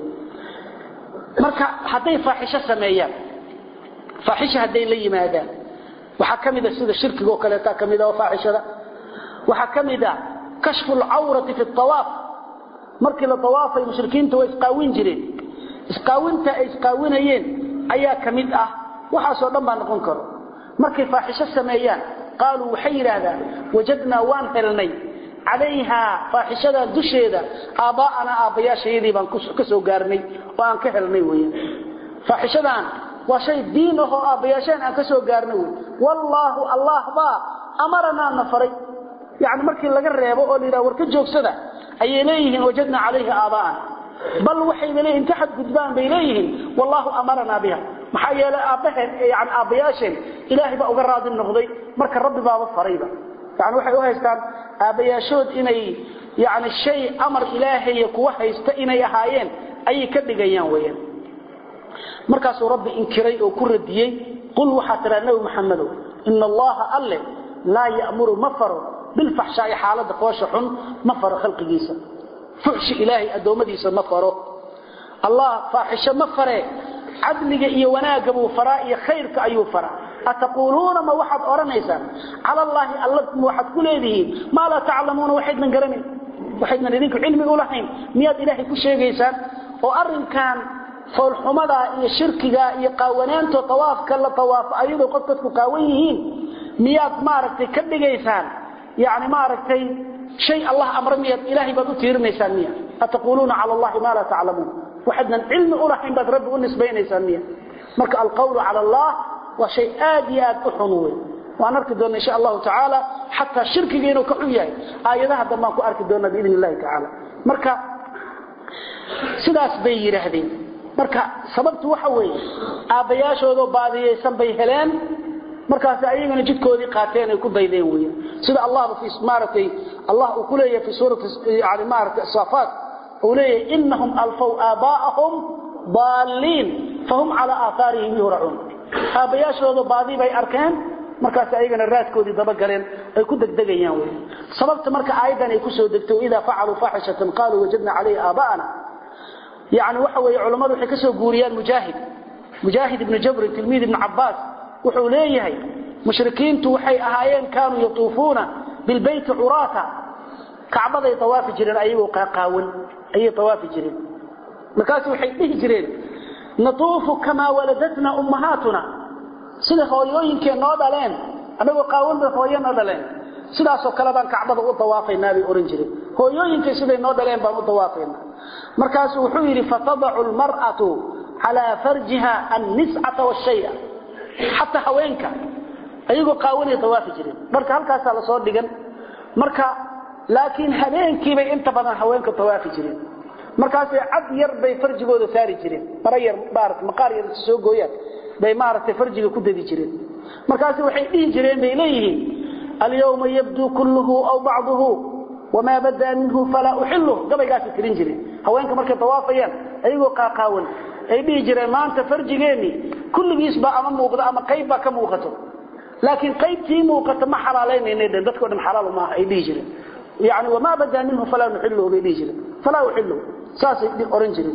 marka hadday faaxisho sameeyaan faaxisha hadday la yimaadaan waxaa ka mid ah sida shirkiga oo kaleeta ka mid ah faaxishada waxaa ka mid ah kashfu alcawrati fi tawaaf markii la tawaafay mushrikiintu way isqaawin jireen isqaawinta ay isqaawinayeen ayaa ka mid ah waxaasoo dhan baa noqon karo markay faaxisho sameeyaan qaaluu waxay yidhaahdaan wajadnaa waan helnay calayhaa faaxishada dusheeda aabbaa'ana aabbayaashayadii baan ka soo gaarnay oo aan ka helnay weeyaan faaxishadan waa shay diin ah oo aabbayaasheen aan ka soo gaarnay wey wallaahu allah baa amaranaa na faray yani markii laga reebo oo la yidhaha war ka joogsada ayay leeyihiin wajadnaa calayha aabaa'ana bal waxay leeyihiin inta xad gudbaan bay leeyihiin wallahu amarna biha maxaa yeelay aabaheen yani aabbayaasheen ilaahay baa uga raadi noqday marka rabbi baaba farayba yani waxay u haystaan aabbayaashood inay yani shay amar ilaahay kuwa haysta inay ahaayeen ayay ka dhigayaan weeyaan markaasuu rabbi inkiray oo ku radiyey qul waxaa tiraa nabi maxamedow ina allaha alle laa ya'muru ma faro bilfaxshaa'i xaaladda foosha xun ma faro khalqigiisa fuxshi ilaahay addoommadiisa ma faro allah faaxisho ma fare cadliga iyo wanaagga buu faraa iyo khayrka ayuu faraa ataquuluuna ma waxaad odhanaysaan cala allaahi alla waxaad ku leedihiin maa laa taclamuuna waxaydnan garanayn waxaydnan idinku cilmi u lahayn miyaad ilaahay ku sheegaysaan oo arrinkan foolxumadaa iyo shirkigaa iyo qaawanaanto tawaafka la tawaafo ayadoo qof dadku qaawan yihiin miyaad maaragtay ka dhigaysaan yani maaragtay shay allah amra miyaad ilaahay baad u tiirinaysaan miya ataquuluuna cala allahi maa laa taclamuun waxaydnan cilmi u lahayn baad rabbi u nisbaynaysaan miya marka alqawlu cala allah waa shay aad iyo aad u xun wey waan arki doona insha allahu tacaala xataa shirkiga inuu ka xun yahay aayadaha dambaan ku arki doona biidn illahi tacaala marka sidaas bay yidhaahdeen marka sababtu waxa weeye aabbayaashoodoo baadiyeysan bay heleen markaas ayagana jidkoodii qaateen ay ku daydeen weeyaan sida allah fi ismaratay allah uu ku leeyahay fi suurati yani maarata safat uu leeyahay innahum alfaw aabaa'ahum daalliin fahum ala aathaarihim yuhra'un aabbayaashooda baadi bay arkeen markaas ayagana raadkoodii daba galeen ay ku degdegayaan weeyaan sababta marka aayadan ay ku soo degto ida fa'alu fahishatan qalu wajadna alayha aabaa'ana yani waxa weeye culimadu waxay ka soo guuriyaan mujaahid ibn jabr tilmiid ibn abbas wuxuu leeyahay mushrikiintu waxay ahaayeen kaanu yatuufuuna bilbayt urata kacbaday tawaafi jireen ayagoo qaqaawan ayay tawaafi jireen markaas waxay dhihi jireen natuufu kama waladatna ummahatuna sida hooyooyinkeen noo dhaleen anagoo qaawan bay hooyana dhaleen sidaas oo kale baan kacbada u tawaafaynaa bay oran jireen hooyooyinkay siday noo dhaleen baan u tawaafaynaa markaas wuxuu yiri fatad'u almar'atu ala farjiha an-nis'ata wash-shay'a hatta haweenka ayagoo qaawanay tawaafi jireen marka halkaas la soo dhigan marka laakiin habeenkii bay inta badan haweenka tawaafi jireen markaas cad yar bay farjigooda saari jireen barayar baarak maqaar yar soo gooyaan bay maartay farjiga ku dadi jireen markaas waxay dhihi jireen bay leeyihiin al-yawma yabdu kulluhu aw ba'dahu wama bada minhu fala uhillu gabaygaas tirin jireen haweenka markay tawaafayaan ayagoo qaaqaawan ay dhihi jireen maanta farjigeeni kulligiis ba ama muuqda ama qayb ba ka muuqato laakiin qaybtii muuqata ma xalaaleynayna dadku dhan xalaal ma ay dhihi jireen yani wama bada minhu fala uhillu bay dhihi jireen fala uhillu saasi oran jireen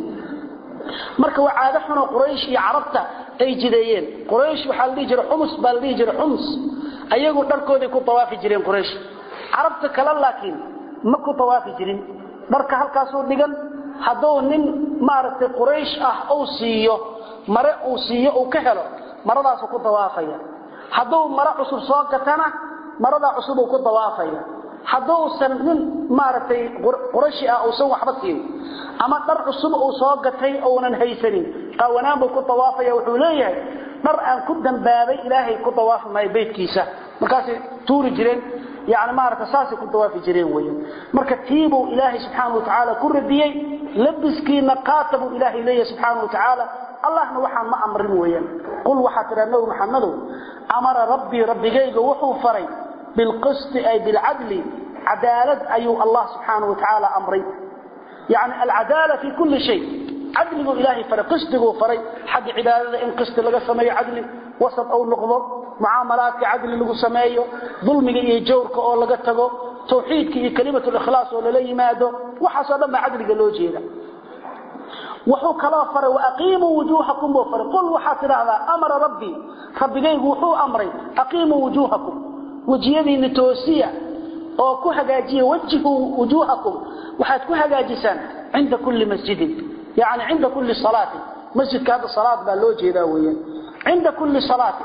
marka wacaada xun oo quraysh iyo carabta ay jideeyeen quraysh waxa la dhihi jiray xumus baa la dhihi jiray xumus ayagu dharkooda ku tawaafi jireen quraysh carabta kala laakiin ma ku tawaafi jirin dharka halkaas oo dhigan hadoo nin maartay quraysh ah oo siiyo mare uu siiyo oo ka helo maradaas ku tawaafaya hadoo mara cusub soo gatana marada cusub ku tawaafaya hadoo san nin maartay quraysh ah oo soo waxba siin ama dar cusub oo soo gatay oonan haysanin qawanaan buu ku tawaafaya wuxuu leeyahay dar aan ku dambaabay ilaahay ku tawaafmay beedkiisa markaas tuuri jireen يعني ما عرف أساسي كنت وافي جرين وين مركا تيبوا إلهي سبحانه وتعالى كل رديي لبسكي نقاتبوا إلهي إليه سبحانه وتعالى الله نوحى ما أمرين وين قل وحاتر أنه محمد أمر ربي جيغ وحو فري بالقسط أي بالعدل عدالة أي الله سبحانه وتعالى أمري يعني العدالة في كل شيء عدل إلهي فري قسطه فري حق عبادة إن قسط لغا سمي عدل وسط أو نقضه معاملات عدل لغا سميه ظلمك إيه جورك أو لغا تغو توحيدك إيه كلمة الإخلاص ولا لا يماده وحسب ما عدل قالوا جيدا وحو كلا فري وأقيموا وجوهكم وفري قل وحاسر هذا أمر ربي ربي وحو أمري أقيموا وجوهكم وجيبي نتوسية أو كهجاجية وجهوا وجوهكم وحد كهجاجسان عند كل مسجد يعني عند كل صلاة مسجد هذا صلاة بالوجه داوية عند كل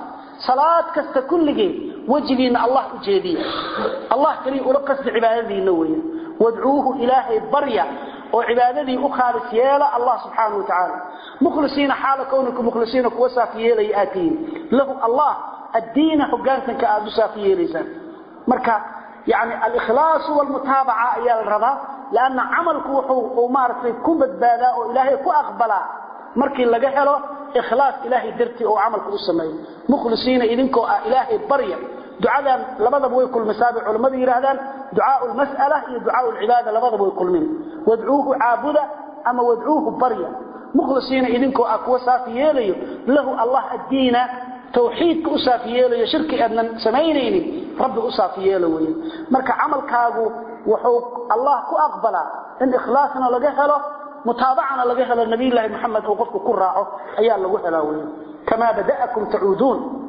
صلاة كست كل جي وجهين الله أجيديه الله كريم ولقصد عبادته نوية وادعوه إلهي بريا وعبادته أخالص يالا الله سبحانه وتعالى مخلصين حال كونكم مخلصين كوسا في يالا يأتين له الله الدين حقانك كأدوسا في ياليسان مركا يعني الإخلاص والمتابعة يا الرضا لأن عملك ومارسي كبت بادا وإلهي كأقبلا مركي لغا هلو إخلاص إلهي درتي وعملك أسمي مخلصين إذنكو إلهي بريا دعاء لماذا بوي كل مسابع ولماذا يرهدان دعاء المسألة دعاء العبادة لماذا بوي كل منه وادعوه عابدا أما وادعوه بريا مخلصين إذنكو أكوسا في يلي له الله الدين توحيدك أسافيه له شرك أدنى سمينيني رب أسافيه له مركا عملكاغو وحوق الله كأقبل إن إخلاصنا لغهله متابعنا لغهله النبي الله محمد وقفك كراعه أيها لغهله كما بدأكم تعودون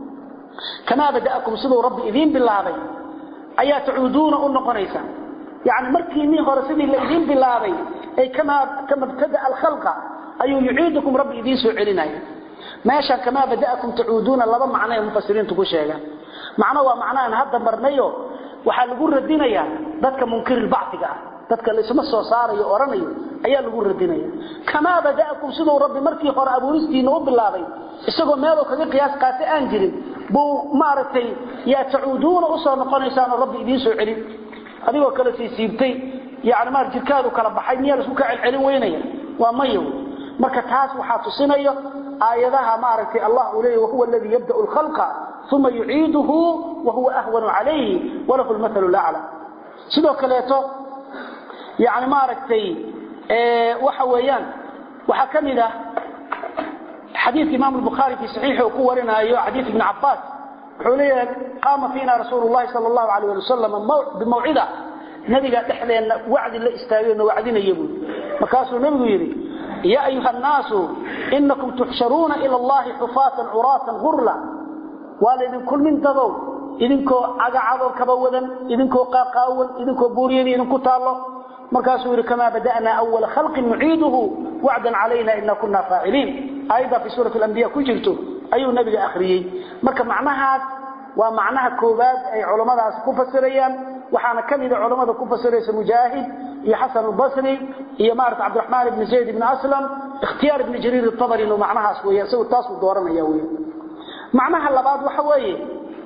كما بدأكم صدوا رب إذين بالله بي أيها تعودون أنقنيسا يعني مركي إني غرسدي لإذين بالله بي أي كما ابتدأ الخلق أي يعيدكم رب إذين سعلنا ماشا كما بدأكم تعودون لبا معناه المفسرين تقول شيئا معناه أن هذا مرنيه waxaa lagu radinaya dadka munkir al-ba'tiga dadka la isma soo saarayo oranayo ayaa lagu radinaya kama badaakum sidoo rabbi markii hore abuuristiina u bilaabay isagoo meel oo kaga qiyaas qaatay aan jirin buu maartay ya tauduna usoo noqonaysaan rabbi idin soo celin adigoo kala siibtay yaani maar jirkaadu kala baxay meel isku ka celcelin weynaya waa mayo marka taas waxa tusinayo aayadaha maartay Allah uu leeyahay huwa alladhi yabda'u al-khalqa ثم يعيده وهو أهون عليه وله المثل الأعلى سيدو كليتو يعني ما ركتي وحويان وحكمنا حديث إمام البخاري في صحيحه وقورنا أيها حديث ابن عباس حوليا قام فينا رسول الله صلى الله عليه وسلم بموعدة نبي قال تحلين وعد الله استاوين وعدنا يقول مكاسو نبي يري يا أيها الناس إنكم تحشرون إلى الله حفاة عراة غرلا والدين كل من تضو إذنكو عقعضو كبودا إذنكو قاقاول إذنكو بوريين إذنكو تالو مركاسو كما بدأنا أول خلق نعيده وعدا علينا إنا كنا فاعلين أيضا في سورة الأنبياء كجلتو أي نبي أخريين مركا معناها ومعناها كوباد أي علماء كوفة سريان وحانا كميد علماء كوفة سريس مجاهد هي حسن البصري هي مارت عبد الرحمن بن زيد بن أسلم اختيار ابن جرير الطبري إنه معناها سوية سوى التاسو دورنا يوية معناها اللباد وحوية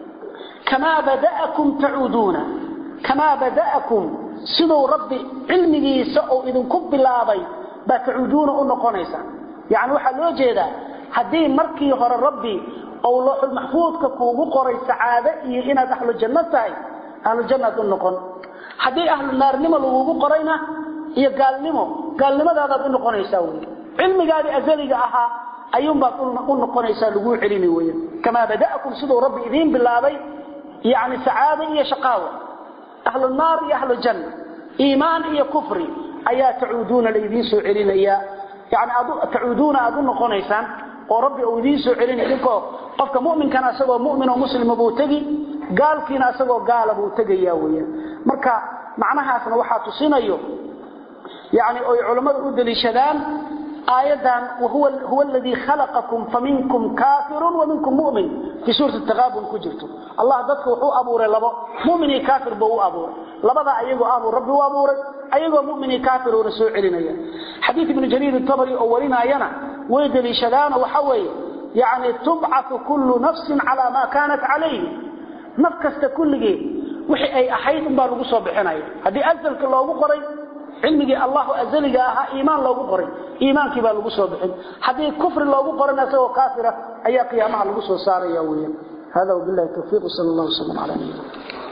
كما بدأكم تعودون كما بدأكم سنو ربي علمي سأو إذن كب اللابي بتعودون أنقونيسا يعني وحا لو جيدا هدي مركي هر ربي أو لوح المحفوظ كوكو قري سعادة إنا أهل الجنة تاي أهل الجنة أنقون هدي أهل النار نما لوغو قرينا إيا قال نما دادا أنقونيسا علمي قال أزلي أها أيوم بقول نقونيسا لغو علمي ويا كما بدأكم سدوا ربي إذين بالله يعني سعادة إيا شقاوة أهل النار إيا أهل الجنة إيمان إيا كفري أيا تعودون لإذين سعرين إيا يعني تعودون أظن نقونيسا وربي أذين سعرين إذنكو قفك مؤمن كان أسوى مؤمن ومسلم بوتقي قال كنا أسوى قال بوتقي يا ويا مركا معناها سنوحا تصينيو يعني علماء أدلي شدان آيادا هو الذي خلقكم فمنكم كافر ومنكم مؤمن في سورة التغابن كجرته الله ذاتك وحو أبور لبا مؤمني كافر بو أبور لبدا أيهو أبور ربي وأبور أيهو مؤمني كافر ورسول علينا حديث ابن جرير الطبري أولنا آيانا ويدلي شدان وحوي يعني تبعث كل نفس على ما كانت عليه نفكست كل جي وحي أي أحيث بارغو صبحنا هذه أزلك الله قري علمي الله أزلي أها إيمان لو قري إيمان كبا لو سو بخين حدي كفر لو قرنا سو كافرة أي قيامها لو سو صار يا ويل هذا وبالله التوفيق صلى الله عليه وسلم على نبينا